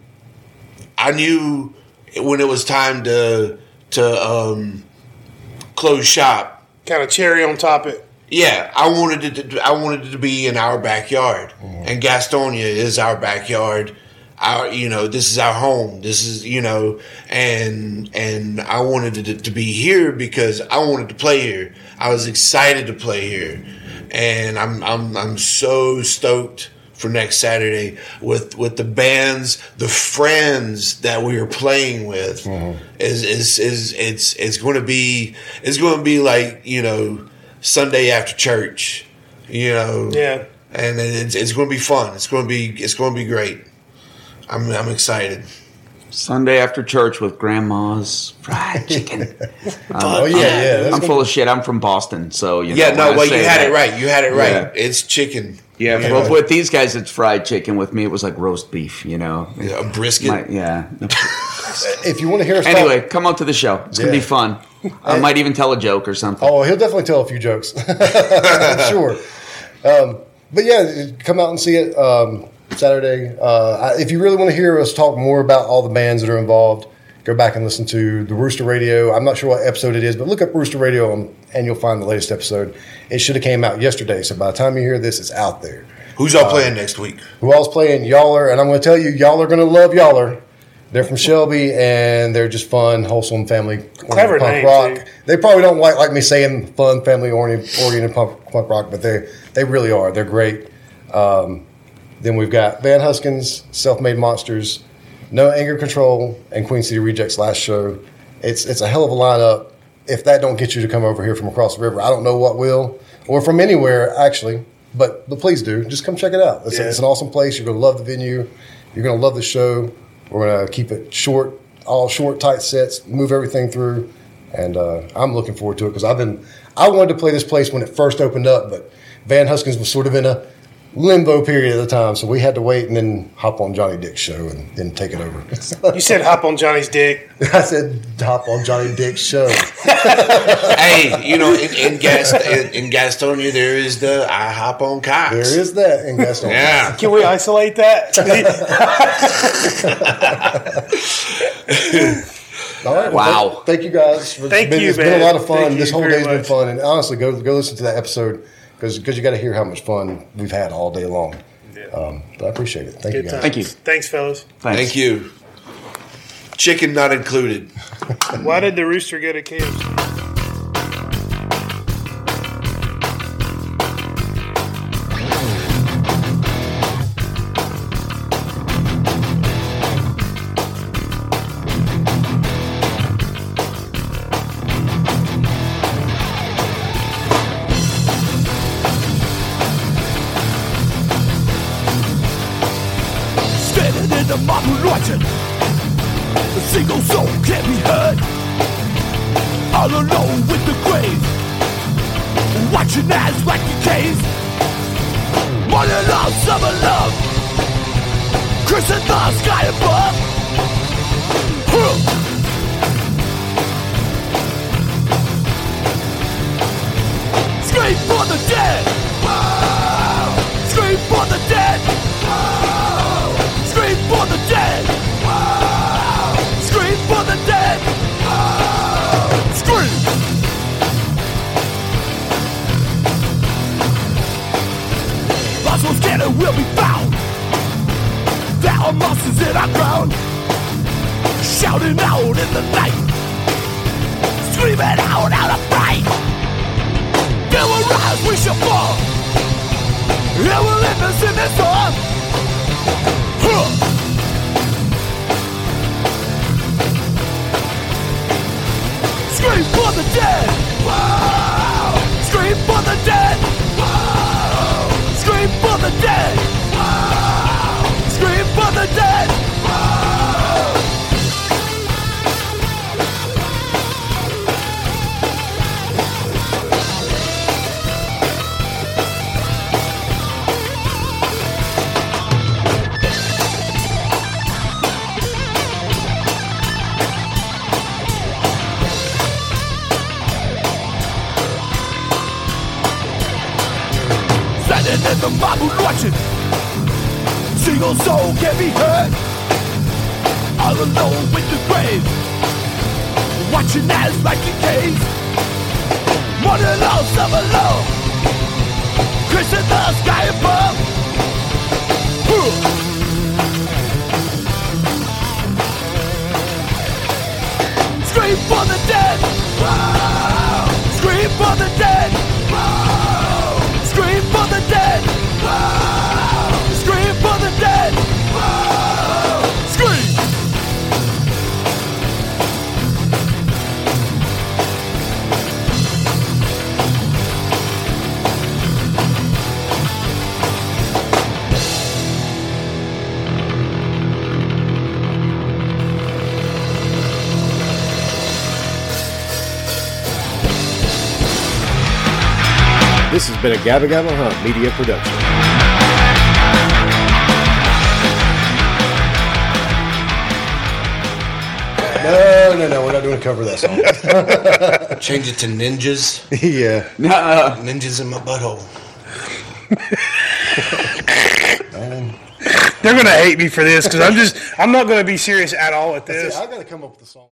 I knew when it was time to, to um, close shop. Kind of cherry on top it. Yeah, I wanted it to, I wanted it to be in our backyard. Mm-hmm. And Gastonia is our backyard. Our, you know, this is our home. This is, you know, and and I wanted it to be here because I wanted to play here. I was excited to play here, and I'm I'm I'm so stoked for next Saturday with with the bands, the friends that we are playing with. Mm-hmm. Is is is it's it's going to be it's going to be like, you know, Sunday after church, you know. Yeah. And it's it's going to be fun. It's going to be it's going to be great. I'm I'm excited. Sunday after church with grandma's fried chicken. um, Oh yeah, yeah. I'm full of shit. I'm from Boston, so you know. Yeah, no, when I well, say you had that- it right. You had it right. Yeah. It's chicken. Yeah, You well, know, with these guys, it's fried chicken. With me, it was like roast beef. You know, a brisket. My- yeah. If you want to hear us Anyway, talk, come on to the show. It's gonna Yeah. be fun. I might even tell a joke or something. oh, he'll definitely tell a few jokes. I'm sure. Um, but yeah, come out and see it um, Saturday. Uh, I- if you really want to hear us talk more about all the bands that are involved, go back and listen to the Rooster Radio. I'm not sure what episode it is, but look up Rooster Radio and, and you'll find the latest episode. It should have came out yesterday, so by the time you hear this, it's out there. Who's all playing next week? Who all's playing? Yaller, and I'm going to tell you, y'all are going to love Yaller. They're from Shelby, and they're just fun, wholesome, family Clever punk name, rock. too. They probably don't like, like me saying fun, family oriented punk, punk rock, but they they really are. They're great. Um, then we've got Van Huskins, Self-Made Monsters, No Anger Control, and Queen City Rejects last show. It's it's a hell of a lineup. If that don't get you to come over here from across the river, I don't know what will, or from anywhere actually. But but please do, just come check it out. It's, Yeah. it's an awesome place. You're going to love the venue. You're going to love the show. We're going to keep it short, all short, tight sets, move everything through. And uh, I'm looking forward to it because I've been, I wanted to play this place when it first opened up, but Van Huskins was sort of in a limbo period at the time. So we had to wait and then hop on Johnny Dick's show and then take it over. You said hop on Johnny's dick. I said hop on Johnny Dick's show. Hey, you know, in, in, Gas, in, in Gastonia, there is the I hop on Cox. There is that in Gaston. Yeah. Can we isolate that? All right. Wow. Thank, thank you guys. It's Thank been, you, It's been man. a lot of fun. Thank This you whole very day's been much. fun. And honestly, go go listen to that episode because you got to hear how much fun we've had all day long. Um, but I appreciate it. Thank you Good guys. time. Thank you. Thanks, fellas. Thanks. Thank you. Chicken not included. Why did the rooster go to K F C? Standing in the modern watching, a single soul can't be heard. All alone with the grave, watching as like a cave. Morning love, summer love, cursing the sky above. Huh. Scream for the dead. Scream for the dead. Scream for the dead! Scream shouting out in the night, screaming out out of fright. There will rise, we shall fall. There will live us in this song. Huh. Scream for the dead. Whoa. Scream for the dead. Whoa. Scream for the dead. Whoa. Scream for the dead. Whoa. Standing in the marble watching, single soul can be heard. All alone with the grave, watching as like a cave. Morning low, summer low, kissing the sky above. Huh. Scream for the dead. Whoa. Scream for the dead. Whoa. Scream for the dead. Whoa. Scream for the dead. Whoa. Scream. This has been a Gabba Gabba Hunt media production. No, no, no. We're not doing a cover of that song. Change it to ninjas. Yeah. Uh, Ninjas in my butthole. They're gonna hate me for this because I'm just I'm not gonna be serious at all at See, this. I got to come up with a song.